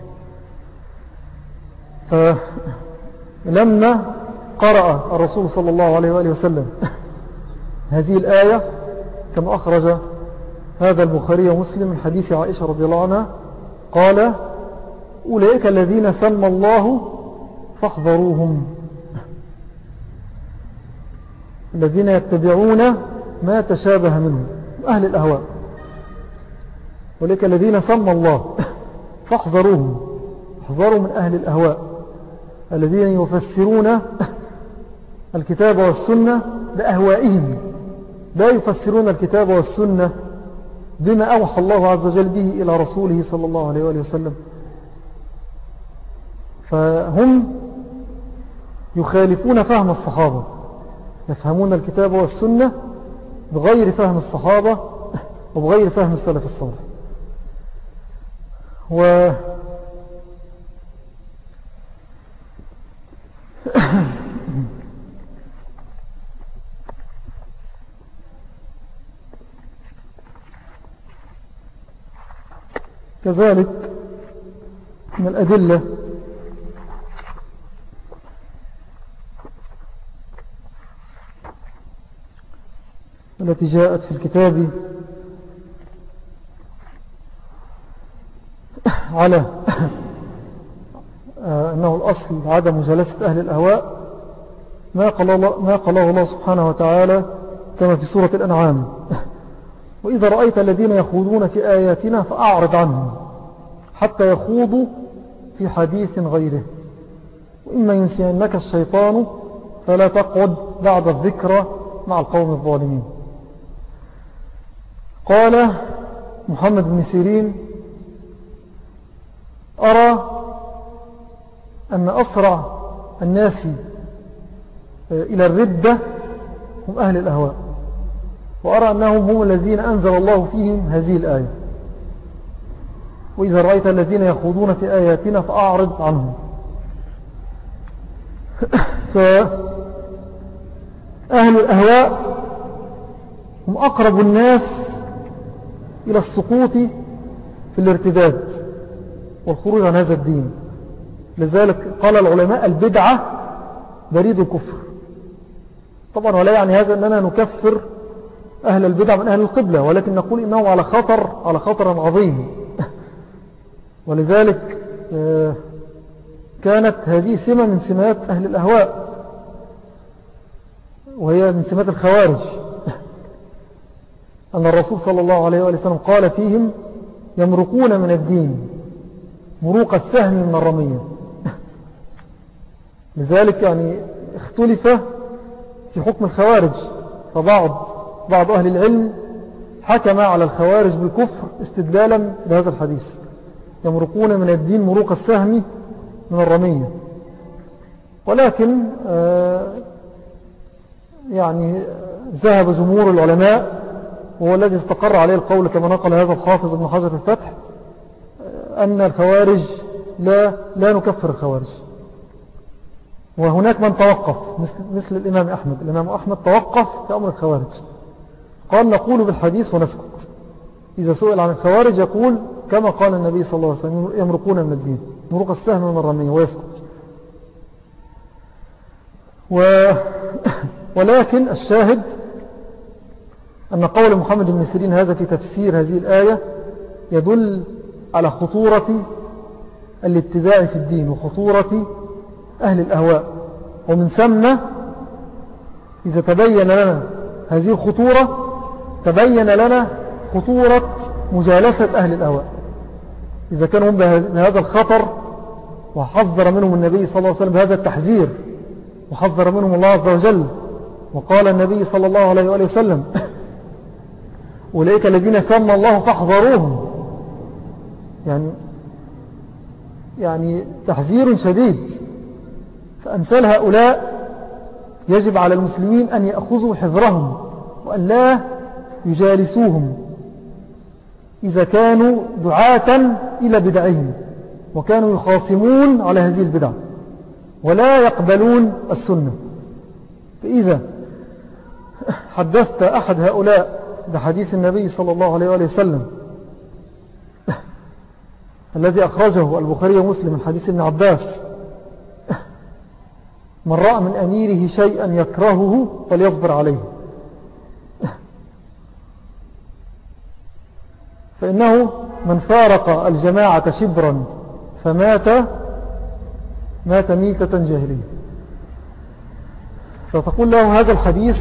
فلما قرأ الرسول صلى الله عليه وآله وسلم هذه الآية كما أخرج هذا البخاري ومسلم من حديث عائشة رضي الله عنها قال: أولئك الذين سمى الله فاحذروهم، الذين يتبعون ما تشابه منه أهل الأهواء، أولئك الذين سمى الله فاحذروهم، احذروا من أهل الأهواء الذين يفسرون الكتاب والسنة بأهوائهم، لا يفسرون الكتاب والسنة بما أوحى الله عز وجل به إلى رسوله صلى الله عليه وآله وسلم. فهم يخالفون فهم الصحابة، يفهمون الكتاب والسنة بغير فهم الصحابة وبغير فهم السلف الصالح. كذلك من الأدلة التي جاءت في الكتاب على أنه الأصل عدم مجالسة أهل الأهواء ما قاله الله سبحانه وتعالى كما في سورة الأنعام: وإذا رأيت الذين يخوضون في آياتنا فأعرض عنهم حتى يخوضوا في حديث غيره، وإما ينسينك الشيطان فلا تقعد بعد الذكرى مع القوم الظالمين. قال محمد بن سيرين: أرى أن أسرع الناس إلى الردة هم أهل الأهواء، وأرى أنهم هم الذين أنزل الله فيهم هذه الآية: وإذا رأيت الذين يخوضون في آياتنا فأعرض عنهم. فأهل الأهواء هم أقرب الناس إلى السقوط في الارتداد والخروج عن هذا الدين. لذلك قال العلماء البدعة بريد الكفر. طبعا ولا يعني هذا أننا نكفر أهل البدع من أهل القبلة، ولكن نقول إنهم على خطر عظيم. ولذلك كانت هذه سمة من سمات أهل الأهواء، وهي من سمات الخوارج، أن الرسول صلى الله عليه وسلم قال فيهم يمرقون من الدين مروق السهم من الرمية. لذلك يعني اختلف في حكم الخوارج، فبعض أهل العلم حكم على الخوارج بالكفر استدلالا بهذا الحديث، يمرقون من الدين مروق السهم من الرمية. ولكن يعني ذهب جمهور العلماء، وهو الذي استقر عليه القول كما نقل هذا الحافظ ابن حجر في الفتح، أن الخوارج لا نكفر الخوارج. وهناك من توقف مثل الإمام أحمد توقف في أمر الخوارج، قال نقول بالحديث ونسكت. إذا سئل عن الخوارج يقول كما قال النبي صلى الله عليه وسلم يمرقون من الدين مروق السهم من الرمية ويسكت. ولكن الشاهد أن قول محمد بن سيرين هذا في تفسير هذه الآية يدل على خطورة الابتداع في الدين وخطورة أهل الأهواء. ومن ثم إذا تبين لنا هذه الخطورة تبين لنا خطورة مجالسة أهل الأهواء. إذا كانوا بهذا الخطر وحذر منهم النبي صلى الله عليه وسلم بهذا التحذير، وحذر منهم الله عز وجل، وقال النبي صلى الله عليه وسلم أولئك الذين سمى الله فاحذروهم، يعني تحذير شديد. فأمثال هؤلاء يجب على المسلمين أن يأخذوا حذرهم وأن لا يجالسوهم إذا كانوا دعاة إلى بدعهم وكانوا يخاصمون على هذه البدع ولا يقبلون السنة. فإذا حدثت أحد هؤلاء بحديث النبي صلى الله عليه وسلم الذي أخرجه البخاري ومسلم من حديث ابن عباس من رأى من أميره شيئا يكرهه فليصبر عليه، فإنه من فارق الجماعة شبرا فمات ميتة جاهلية. فتقول له هذا الحديث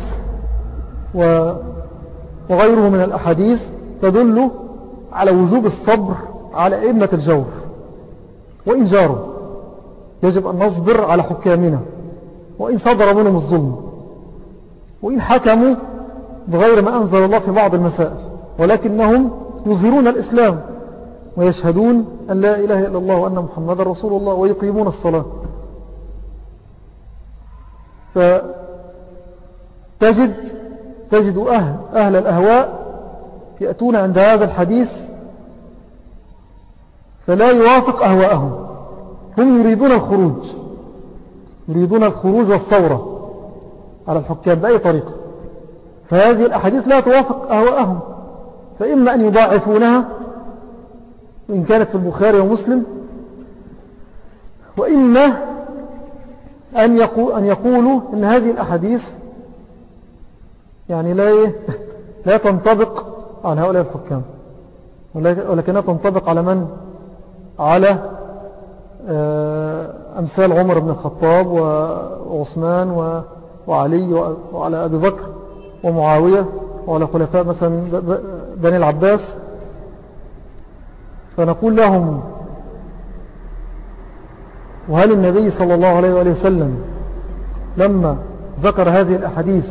وغيره من الأحاديث تدل على وجوب الصبر على أئمة الجور وإن جاروا. يجب أن نصبر على حكامنا وإن صدر منهم الظلم وإن حكموا بغير ما أنزل الله في بعض المسائل، ولكنهم يظهرون الإسلام ويشهدون أن لا إله إلا الله وأن محمد رسول الله ويقيمون الصلاة. فتجد أهل الأهواء يأتون عند هذا الحديث فلا يوافق أهواءهم، هم يريدون الخروج والثورة على الحكام بأي طريقة. فهذه الأحاديث لا توافق أهواءهم، فإما أن يضاعفونها وإن كانت في البخاري ومسلم، وإما أن يقولوا إن هذه الأحاديث يعني لا تنطبق على هؤلاء الحكام، ولكنها تنطبق على من؟ على أمثال عمر بن الخطاب وعثمان وعلي وعلى أبي بكر ومعاوية وعلى خلفاء مثلا بني العباس. فنقول لهم وهل النبي صلى الله عليه وسلم لما ذكر هذه الأحاديث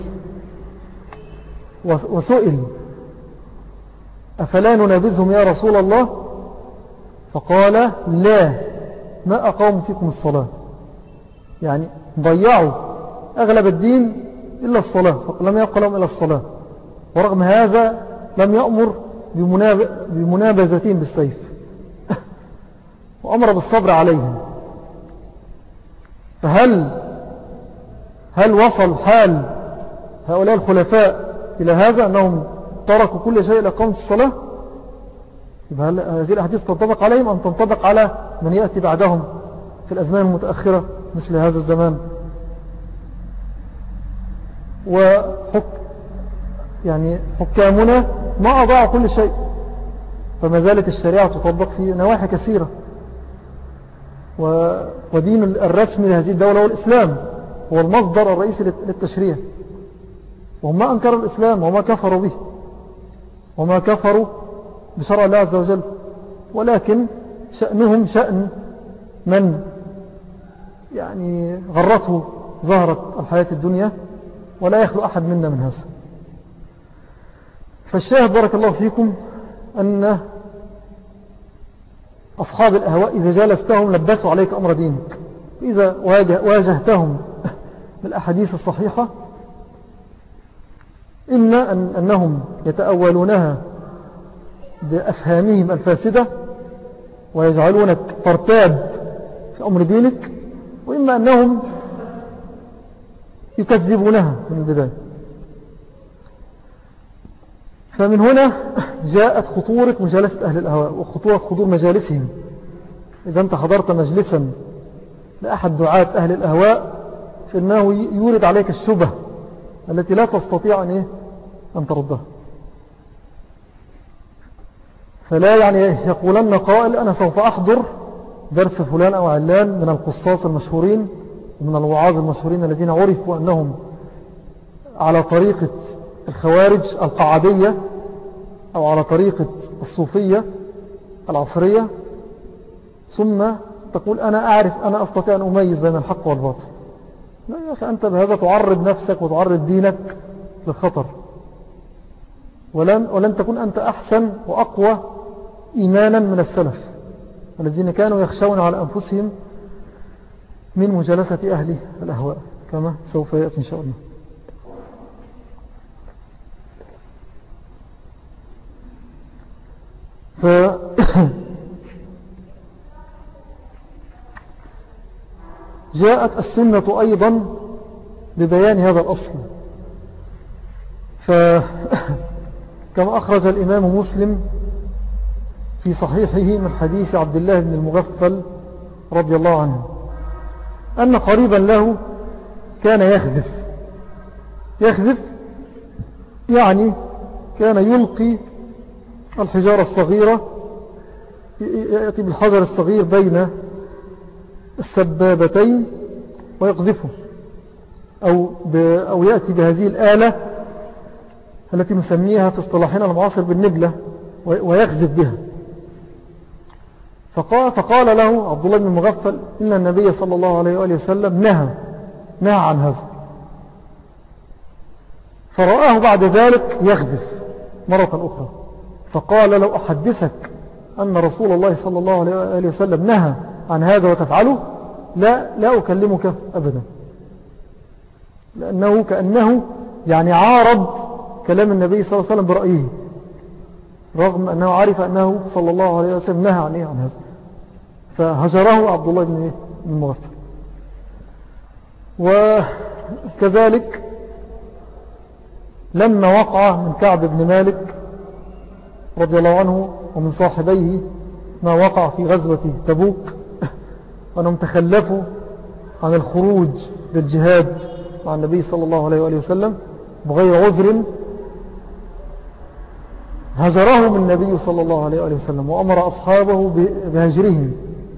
وسئل أفلا ننابذهم يا رسول الله فقال لا ما أقاموا فيكم الصلاة، يعني ضيعوا أغلب الدين إلا الصلاة، لم يبق لهم إلا الصلاة، ورغم هذا لم يأمر بمنابذتهم بالسيف وأمر بالصبر عليهم. فهل وصل حال هؤلاء الخلفاء إلى هذا أنهم تركوا كل شيء لإقامة الصلاة، هل هذه الأحاديث تنطبق عليهم أم تنطبق على من يأتي بعدهم في الأزمان المتأخرة مثل هذا الزمان؟ يعني حكامنا ما أضاعوا كل شيء، فما زالت الشريعة تطبق في نواحي كثيرة. ودين الرسمي لهذه الدولة هو الإسلام، هو المصدر الرئيسي للتشريع، وهم ما أنكروا الإسلام وما كفروا به وما كفروا بشرع الله عز وجل، ولكن شأنهم شأن من يعني غرته ظهرت الحياة الدنيا، ولا يخلو أحد منا من هذا. فالشاهد بارك الله فيكم أن أصحاب الأهواء إذا جالستهم لبسوا عليك أمر دينك، إذا واجهتهم بالأحاديث الصحيحة إما أنهم يتأولونها بأفهامهم الفاسدة ويجعلونك ترتاب في أمر دينك، وإما أنهم يكذبونها من البداية. فمن هنا جاءت خطورة مجالسة أهل الأهواء وخطورة حضور مجالسهم. إذا أنت حضرت مجلسا لأحد دعاة أهل الأهواء فإنه يورد عليك الشبه التي لا تستطيع أن تردها. فلا يعني يقولن قائل أنا سوف أحضر درس فلان أو علان من القصاص المشهورين ومن الوعاظ المشهورين الذين عرفوا أنهم على طريقة الخوارج القعدية أو على طريقة الصوفية العصرية، ثم تقول أنا أعرف، أنا أستطيع أن أميز بين الحق والباطل. لا يا أخي، أنت بهذا تعرض نفسك وتعرض دينك للخطر، ولن تكون أنت أحسن وأقوى إيمانا من السلف الذين كانوا يخشون على أنفسهم من مجالسة أهل الأهواء كما سوف يأتي إن شاء الله. جاءت السنة أيضا ببيان هذا الأصل، كما أخرج الإمام مسلم في صحيحه من حديث عبد الله بن المغفل رضي الله عنه أن قريبا له كان يخذف يعني كان يلقي الحجارة الصغيرة، يأتي بالحجر الصغير بين السبابتين ويقذفه، أو يأتي بهذه الآلة التي نسميها في اصطلاحنا المعاصر بالنبلة ويخذف بها. فقال له عبد الله بن المغفل إن النبي صلى الله عليه وآله وسلم نهى عن هذا، فرآه بعد ذلك يخذف مرة أخرى، فقال لو أحدثك أن رسول الله صلى الله عليه وآله وسلم نهى عن هذا وتفعله لا أكلمك أبدا، لأنه كأنه يعني عارض كلام النبي صلى الله عليه وسلم برأيه، رغم أنه عارف أنه صلى الله عليه وسلم نهى عن هذا، فهجره عبد الله بن المغفل. وكذلك لما وقع من كعب بن مالك رضي الله عنه ومن صاحبيه ما وقع في غزوة تبوك، وأنهم تخلفوا عن الخروج للجهاد مع النبي صلى الله عليه وآله وسلم بغير عذر، هجرهم النبي صلى الله عليه وآله وسلم وأمر أصحابه بهجرهم،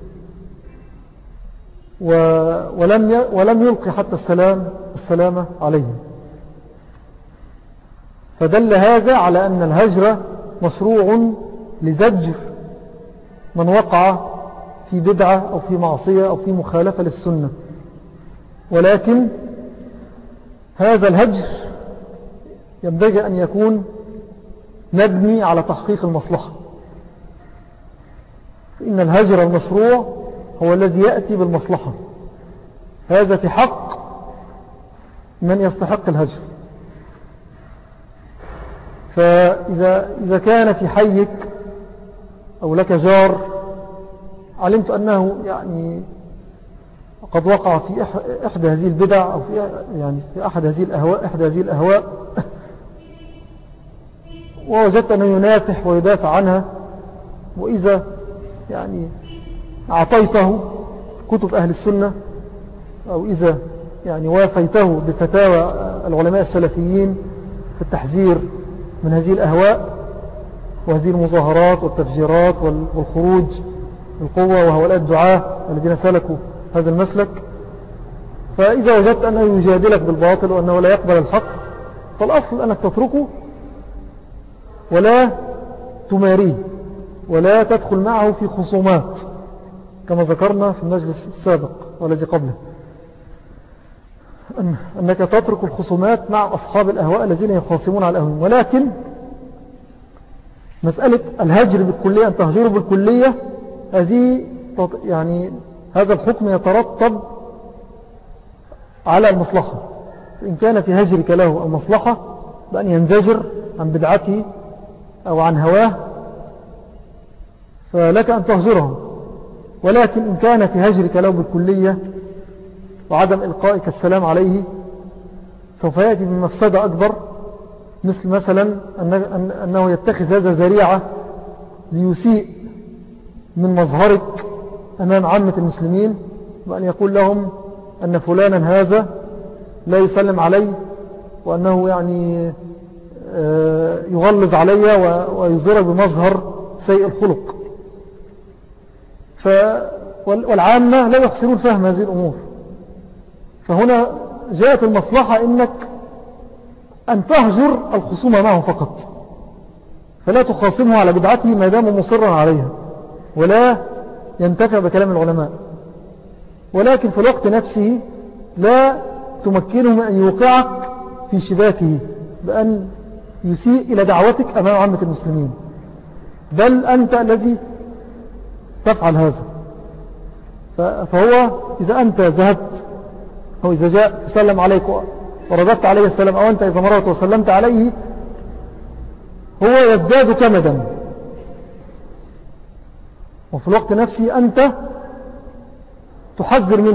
ولم يلقي حتى السلام عليهم. فدل هذا على أن الهجر مشروع لزجر من وقع في بدعة أو في معصية أو في مخالفة للسنة، ولكن هذا الهجر ينبغي أن يكون مبني على تحقيق المصلحة، فإن الهجر المشروع هو الذي يأتي بالمصلحة، هذا في حق من يستحق الهجر. فإذا كان في حيك أو لك جار علمت أنه يعني قد وقع في إحدى هذه البدع أو في أحد هذه الأهواء ووجدت أنه ينافح ويدافع عنها، وإذا يعني أعطيته كتب أهل السنة أو إذا يعني وافيته بفتاوى العلماء السلفيين في التحذير من هذه الأهواء وهذه المظاهرات والتفجيرات والخروج بالقوة وهؤلاء الدعاة الذين سلكوا هذا المسلك، فإذا وجدت أنه يجادلك بالباطل وأنه لا يقبل الحق، فالأصل أنك تتركه ولا تماريه ولا تدخل معه في خصومات كما ذكرنا في المجلس السابق والذي قبله، أنك تترك الخصومات مع أصحاب الأهواء الذين يخاصمون على الأهواء. ولكن مسألة الهجر بالكلية، أن تهجره بالكلية، هذه يعني هذا الحكم يترتب على المصلحة. إن كان في هجرك له المصلحة بأن ينزجر عن بدعته أو عن هواه فلك أن تهجره، ولكن إن كان في هجرك له بالكلية وعدم إلقائك السلام عليه سوف يأتي بمفسدة أكبر، مثل مثلا أنه يتخذ هذا ذريعة ليسيء من مظهرك أمام عامة المسلمين، وأن يقول لهم أن فلانا هذا لا يسلم علي وأنه يعني يغلظ علي ويظهر بمظهر سيء الخلق. والعامة لا يحسنون فهم هذه الأمور، فهنا جاءت المصلحة إنك أن تهجر الخصومة معه فقط، فلا تخاصمه على بدعته ما دام مصرا عليها ولا ينتفع بكلام العلماء، ولكن في الوقت نفسه لا تمكنه من أن يوقعك في شباكه بأن يسيء إلى دعوتك أمام عامة المسلمين، بل أنت الذي تفعل هذا. فهو إذا أنت ذهبت أو إذا جاء سلم عليك ورددت عليه السلام، أو أنت إذا مرت وسلمت عليه، هو يزداد كمدا، وفي الوقت نفسه أنت تحذر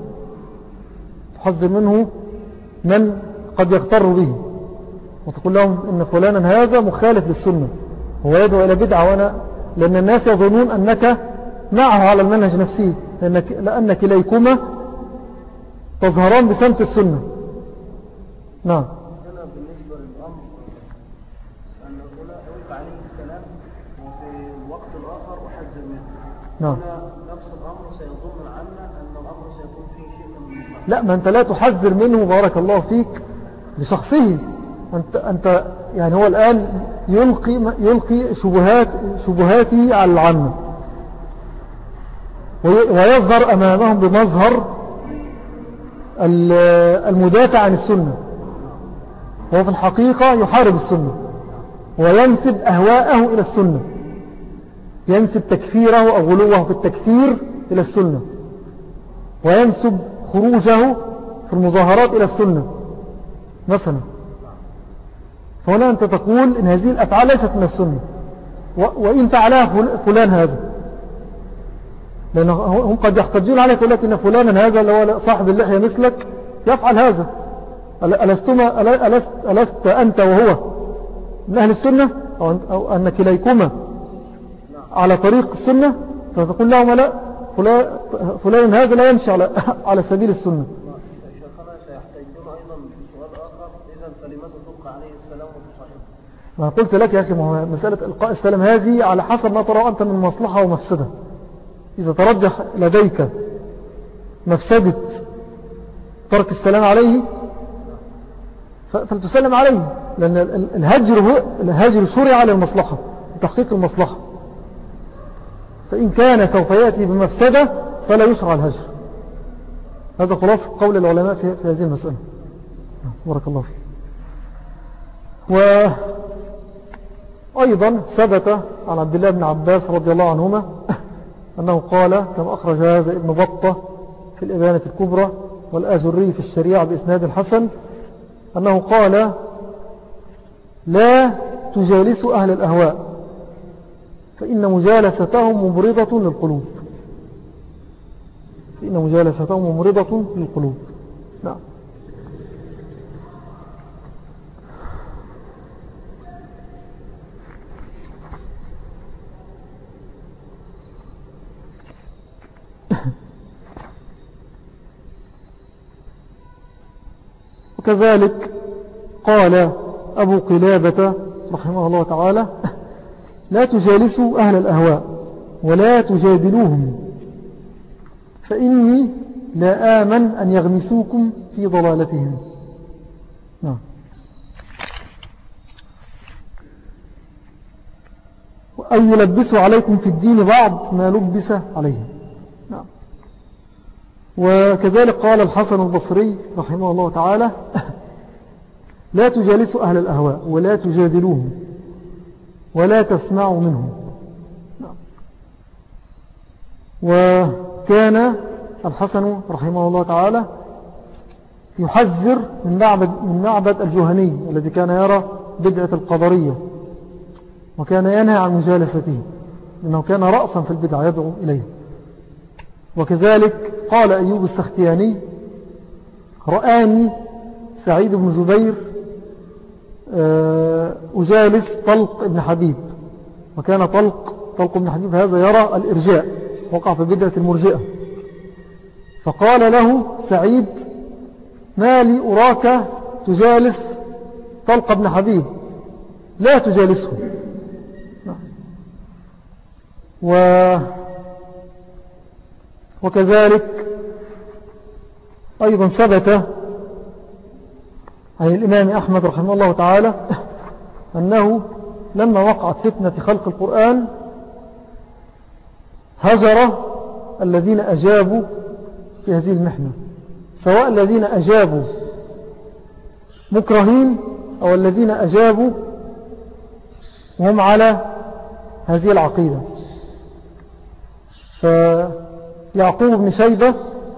منه من قد يغتر به، وتقول لهم إن فلانا هذا مخالف للسنة هو يدعو إلى بدعة، لأن الناس يظنون أنك معه على المنهج نفسه، لأن كليكما تظهران بسمت السنة. نعم. هنا بالنسبة للأمر أن ألقى عليه السلام وفي الوقت الآخر أحذر منه. نعم. هنا نفس الأمر سيظن العامة أن الأمر سيكون فيه شيء من الحق. لا، ما أنت لا تحذر منه بارك الله فيك لشخصه، أنت يعني هو الآن يلقي شبهاته على العامة ويظهر أمامهم بمظهر المدافع عن السنة، هو في الحقيقة يحارب السنة وينسب أهواءه إلى السنة، ينسب تكفيره أو غلوه في التكفير إلى السنة، وينسب خروجه في المظاهرات إلى السنة مثلا. فهنا أنت تقول إن هذه الأفعال ليست من السنة، وإن فعلها فلان هذا، لأن هم قد يحتجون عليك يقول لك إن فلانا هذا اللي هو صاحب اللحية مثلك يفعل هذا، ألست أنت وهو من أهل السنة، أو أن كليكما على طريق السنة؟ فتقول لهم لا، فلان هذا لا يمشي على سبيل السنة. شيخنا سيحتاجون أيضا بسؤال آخر، إذن فلماذا تلقى عليه السلام وتصاحبه؟ ما قلت لك يا أخي، مسألة إلقاء السلام هذه على حسب ما ترى أنت من مصلحة ومفسدة. إذا ترجح لديك مفسدة ترك السلام عليه فلتسلم عليه، لأن الهجر شرع للمصلحة لتحقيق المصلحة، فإن كان سوف يأتي بمفسدة فلا يشرع الهجر. هذا خلاص قول العلماء في هذه المسألة. بارك الله فيك. وأيضا ثبت عن عبد الله بن عباس رضي الله عنهما أنه قال كما أخرج هذا ابن بطة في الإبانة الكبرى والآجري في الشريعة بإسناد حسن، أنه قال: لا تجالسوا أهل الأهواء فإن مجالستهم ممرضة للقلوب. نعم. وكذلك قال أبو قلابة رحمه الله تعالى لا تجالسوا أهل الأهواء ولا تجادلوهم فإني لا آمن أن يغمسوكم في ضلالتهم. نعم. أن يلبسوا عليكم في الدين بعض ما لبس عليهم. نعم. وكذلك قال الحسن البصري رحمه الله تعالى لا تجالسوا أهل الأهواء ولا تجادلوهم ولا تسمعوا منهم. نعم. وكان الحسن رحمه الله تعالى يحذر من معبد الجهني الذي كان يرى بدعة القدرية وكان ينهى عن مجالسته لأنه كان رأسا في البدع يدعو إليه. وكذلك قال أيوب السختياني رآني سعيد بن زبير أجالس طلق بن حبيب، وكان طلق بن حبيب هذا يرى الإرجاء، وقع في بدعة المرجئة، فقال له سعيد ما لي أراك تجالس طلق بن حبيب لا تجالسه. وكذلك أيضا ثبت عن الإمام أحمد رحمه الله تعالى أنه لما وقعت فتنة خلق القرآن هجر الذين أجابوا في هذه المحنة، سواء الذين أجابوا مكرهين أو الذين أجابوا وهم على هذه العقيدة. فيعقوب بن شيبة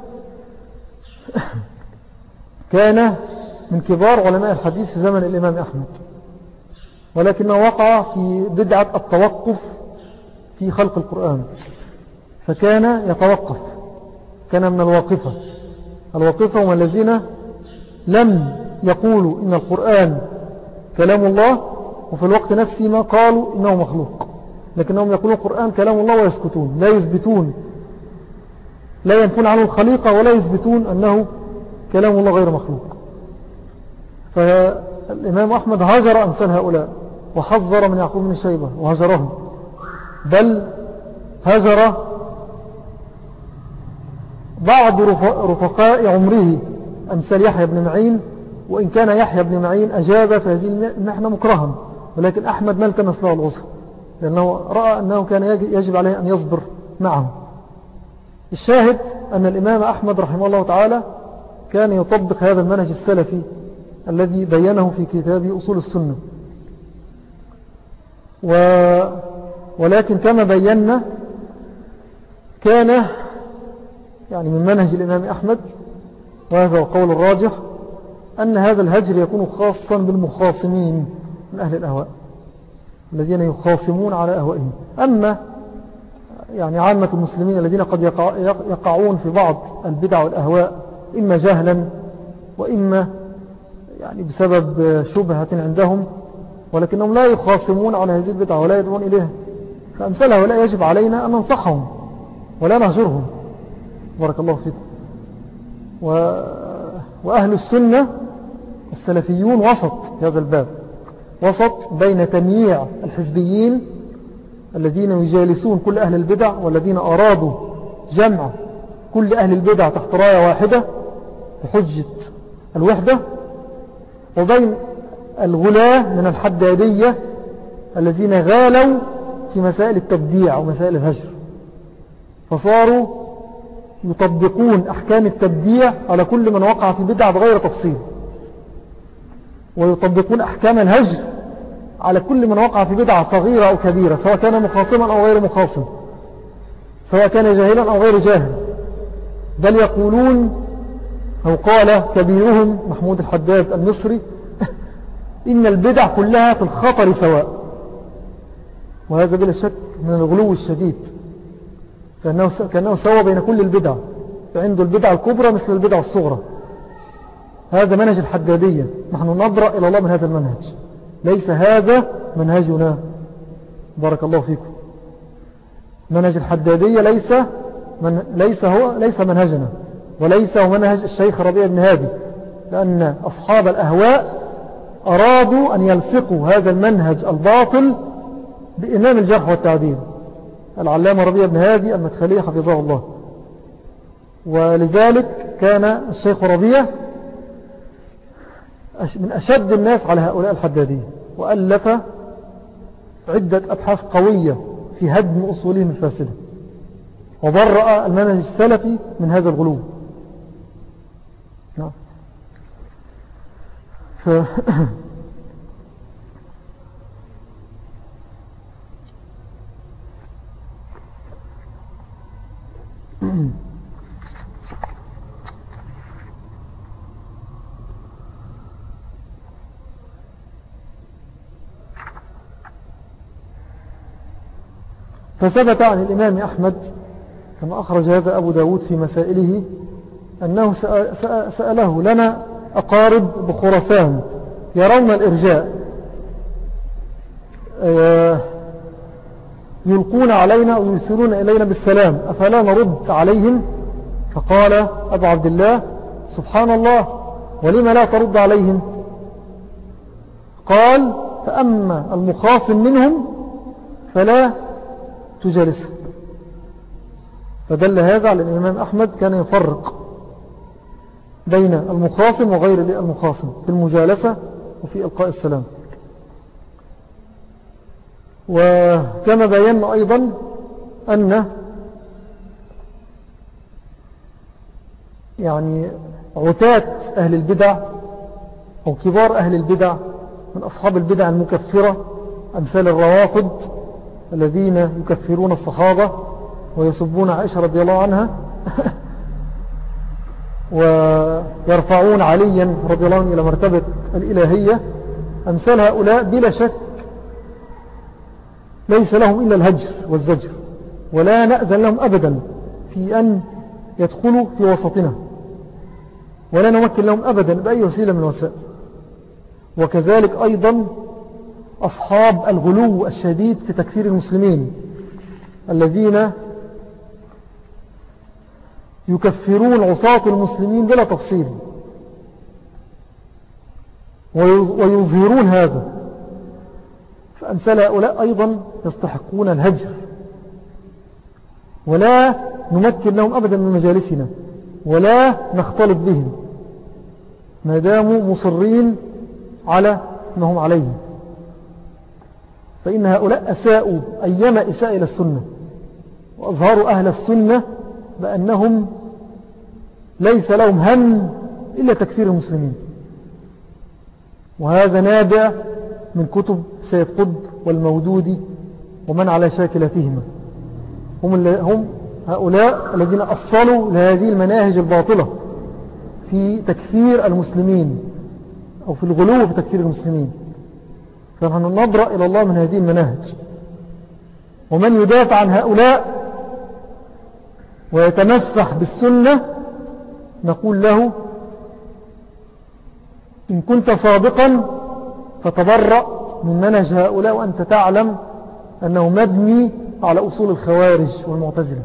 كان من كبار علماء الحديث في زمن الإمام أحمد، ولكنه وقع في بدعة التوقف في خلق القرآن، فكان يتوقف، كان من الواقفة هم الذين لم يقولوا إن القرآن كلام الله وفي الوقت نفسه ما قالوا إنه مخلوق، لكنهم يقولون القرآن كلام الله ويسكتون، لا يثبتون، لا ينفون عنه الخليقة ولا يثبتون أنه كلام الله غير مخلوق. فالإمام أحمد هجر أمثال هؤلاء وحذر من يعقوب بن شيبة وهجرهم، بل هجر بعض رفقاء عمره أمثال يحيى بن معين، وإن كان يحيى بن معين أجاب في هذه المحنة مكرها، ولكن أحمد ما التمس له العذر لأنه رأى أنه كان يجب عليه أن يصبر معه. الشاهد أن الإمام أحمد رحمه الله تعالى كان يطبق هذا المنهج السلفي الذي بينه في كتاب أصول السنة. ولكن كما بينا كان يعني من منهج الإمام أحمد، وهذا القول الراجح، أن هذا الهجر يكون خاصا بالمخاصمين من أهل الأهواء الذين يخاصمون على أهوائهم. أما يعني عامة المسلمين الذين قد يقعون في بعض البدع والأهواء إما جهلا وإما يعني بسبب شبهة عندهم، ولكنهم لا يخاصمون على هذه البدع ولا يدعون إليها، فأمثال هؤلاء يجب علينا أن ننصحهم ولا نهجرهم. بارك الله فيكم. وأهل السنة السلفيون وسط في هذا الباب، وسط بين تمييع الحزبيين الذين يجالسون كل أهل البدع والذين أرادوا جمع كل أهل البدع تحت راية واحدة بحجة الوحدة، وبين الغلاة من الحدادية الذين غالوا في مسائل التبديع ومسائل الهجر، فصاروا يطبقون أحكام التبديع على كل من وقع في بدع بغير تفصيل، ويطبقون أحكام الهجر على كل من وقع في بدعة صغيرة أو كبيرة، سواء كان مخاصما أو غير مخاصم، سواء كان جاهلا أو غير جاهل. بل يقولون أو قال كبيرهم محمود الحداد المصري إن البدع كلها في الخطر سواء، وهذا بلا شك من الغلو الشديد، كأنه سوى بين كل البدع، فعنده البدع الكبرى مثل البدع الصغرى. هذا منهج الحدادية، نحن نبرأ إلى الله من هذا المنهج، ليس هذا منهجنا. بارك الله فيكم. منهج الحدادية ليس منهجنا، وليس هو منهج الشيخ ربيع بن هادي لأن أصحاب الأهواء أرادوا أن يلصقوا هذا المنهج الباطل بإمام الجرح والتعديل العلامة ربيع بن هادي المدخلي حفظه الله. ولذلك كان الشيخ ربيع من أشد الناس على هؤلاء الحدادية، وألف عدة أبحاث قوية في هدم أصولهم الفاسدة، وبرأ المنهج السلفي من هذا الغلو. نعم. فثبت عن الإمام أحمد كما أخرج هذا أبو داود في مسائله أنه سأله لنا أقارب بخراسان يرون الإرجاء يلقون علينا ويرسلون إلينا بالسلام أفلا نرد عليهم؟ فقال أبو عبد الله سبحان الله ولما لا ترد عليهم؟ قال فأما المخاصم منهم فلا تجالسه. فدل هذا على أن الإمام أحمد كان يفرق بين المخاصم وغير المخاصم في المجالسة وفي إلقاء السلام. وكما بينا أيضا أن يعني عتاة أهل البدع أو كبار أهل البدع من أصحاب البدع المكفرة أمثال الروافض الذين يكفرون الصحابة ويسبون عائشة رضي الله عنها ويرفعون عليا رضي الله عنه إلى مرتبة الإلهية، أمثال هؤلاء بلا شك ليس لهم إلا الهجر والزجر، ولا نأذن لهم أبدا في أن يدخلوا في وسطنا، ولا نمكن لهم أبدا بأي وسيلة من الوسائل. وكذلك أيضا أصحاب الغلو الشديد في تكفير المسلمين الذين يكفرون عصاة المسلمين بلا تفصيل ويظهرون هذا، فأمثال هؤلاء أيضا يستحقون الهجر، ولا نمكن لهم أبدا من مجالسنا ولا نختلط بهم ما داموا مصرين على ما هم عليه. فإن هؤلاء أساءوا أيما إساء إلى السنة، وأظهروا أهل السنة بأنهم ليس لهم هم إلا تكفير المسلمين، وهذا نابع من كتب سيد قطب والمودودي ومن على شاكلتهما. هم هؤلاء الذين أصلوا لهذه المناهج الباطلة في تكفير المسلمين أو في الغلو في تكفير المسلمين. فنحن نبرأ إلى الله من هذه المناهج، ومن يدافع عن هؤلاء ويتمسح بالسنة نقول له إن كنت صادقا فتبرأ من منهج هؤلاء وأنت تعلم أنه مبني على أصول الخوارج والمعتزلة.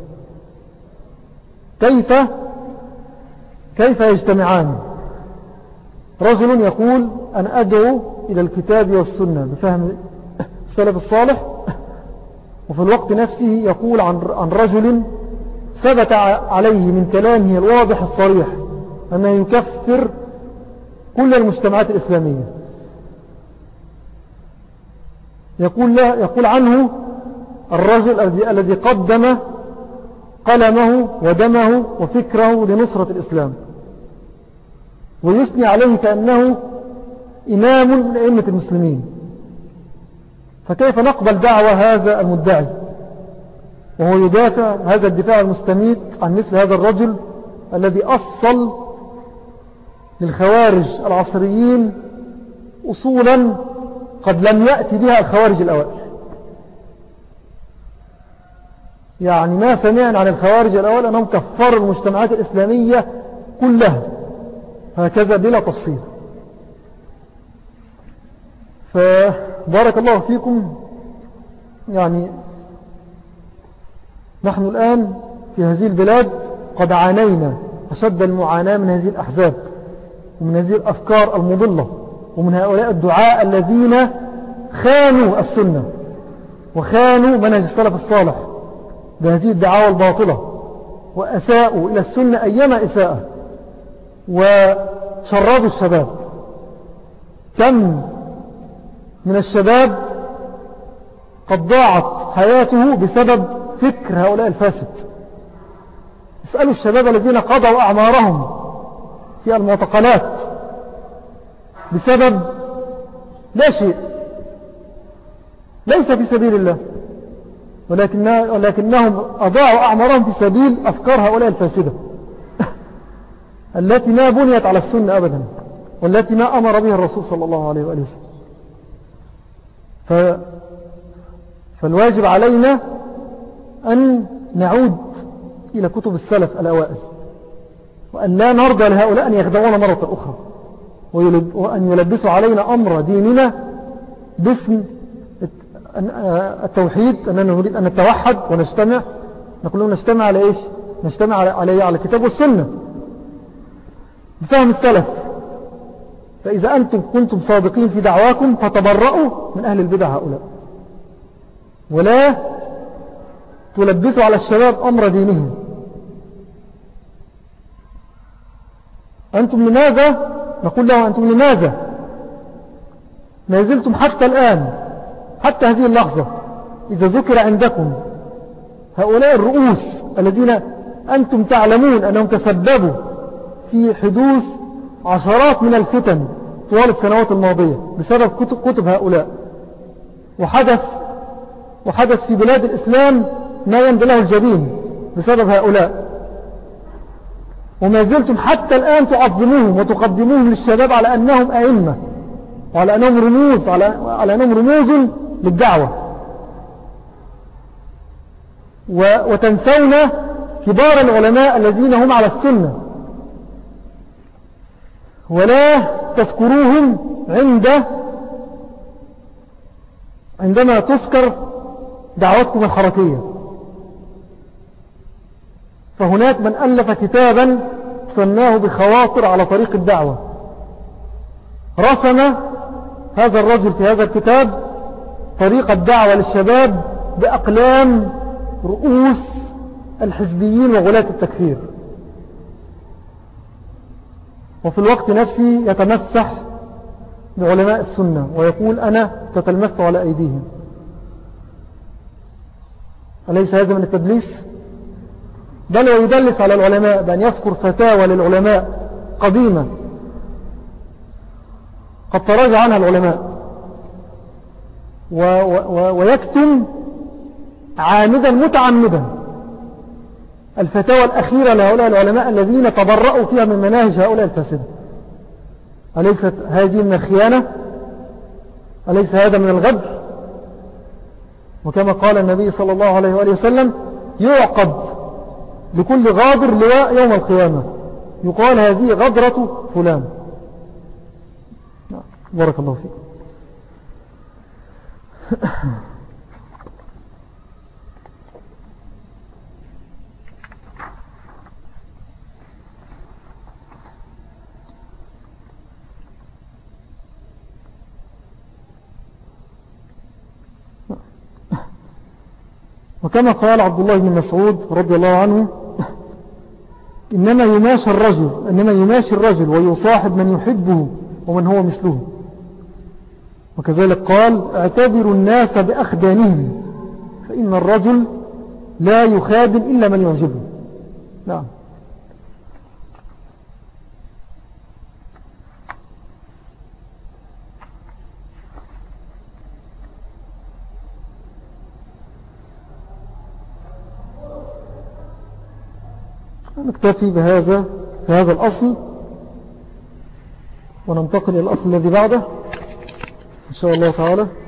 كيف يجتمعان؟ رجل يقول أنا أدعو إلى الكتاب والسنة بفهم السلف الصالح، وفي الوقت نفسه يقول عن رجل ثبت عليه من كلامه الواضح الصريح أنه يكفر كل المجتمعات الإسلامية. يقول عنه الرجل الذي قدم قلمه ودمه وفكره لنصرة الإسلام، ويثني عليه كأنه إمام من أئمة المسلمين. فكيف نقبل دعوة هذا المدعي وهو يدافع هذا الدفاع المستميت عن مثل هذا الرجل الذي أصل للخوارج العصريين أصولا قد لم يأتي بها الخوارج الأوائل؟ يعني ما سمعنا عن الخوارج الأوائل أنهم كفروا المجتمعات الإسلامية كلها هكذا بلا تفصيل. فبارك الله فيكم، يعني نحن الآن في هذه البلاد قد عانينا أشد المعاناة من هذه الأحزاب ومن هذه الأفكار المضلة ومن هؤلاء الدعاء الذين خانوا السنة وخانوا منهج السلف الصالح بهذه الدعاوى الباطلة وأساءوا إلى السنة أيما إساءة وشربوا الشباب. كم من الشباب قد ضاعت حياته بسبب فكر هؤلاء الفاسد. اسألوا الشباب الذين قضوا أعمارهم في المعتقلات بسبب لا شيء ليس في سبيل الله، ولكنهم أضاعوا أعمارهم في سبيل أفكار هؤلاء الفاسدة التي ما بنيت على السنة أبدا والتي ما أمر بها الرسول صلى الله عليه وآله وسلم. فالواجب علينا أن نعود إلى كتب السلف الأوائل وأن لا نرضى لهؤلاء أن يخدعونا مرة أخرى وأن يلبسوا علينا أمر ديننا باسم التوحيد، أننا نريد أن نتوحد ونجتمع. نقول نجتمع على إيش؟ نجتمع على الكتاب والسنة بفهم السلف. فإذا أنتم كنتم صادقين في دعواكم فتبرؤوا من أهل البدع هؤلاء ولا تلبسوا على الشباب أمر دينهم. أنتم لماذا نقول له أنتم لماذا ما زلتم حتى الآن حتى هذه اللحظة إذا ذكر عندكم هؤلاء الرؤوس الذين أنتم تعلمون أنهم تسببوا في حدوث عشرات من الفتن طوال السنوات الماضية بسبب كتب هؤلاء، وحدث في بلاد الإسلام ما يمضي له الجبين بسبب هؤلاء، وما زلتم حتى الآن تعظموهم وتقدموهم للشباب على أنهم أئمة وعلى أنهم رموز على أنهم رموز للدعوة، وتنسون كبار العلماء الذين هم على السنة ولا تذكروهم عندما تذكر دعوتكم الحركية. فهناك من ألف كتابا سماه بخواطر على طريق الدعوة، رسم هذا الرجل في هذا الكتاب طريق الدعوة للشباب بأقلام رؤوس الحزبيين وغلاة التكفير، وفي الوقت نفسه يتمسح بعلماء السنة ويقول أنا تتلمست على أيديهم. أليس هذا من التدليس؟ بل ويدلس على العلماء بأن يذكر فتاوى للعلماء قديمة قد تراجع عنها العلماء ويكتم عامدا متعمدا الفتاوى الأخيرة لهؤلاء العلماء الذين تبرؤوا فيها من مناهج هؤلاء الفاسدة. أليست هذه من الخيانة؟ أليس هذا من الغدر؟ وكما قال النبي صلى الله عليه وآله وسلم يعقد لكل غادر لواء يوم القيامة يقال هذه غدرة فلان. بارك الله فيك. وكما قال عبد الله بن مسعود رضي الله عنه إنما يماشي الرجل ويصاحب من يحبه ومن هو مثله. وكذلك قال اعتبروا الناس بأخدانهم فإن الرجل لا يخادم إلا من يعجبه. نعم. نكتفي بهذا الأصل وننتقل إلى الأصل الذي بعده إن شاء الله تعالى.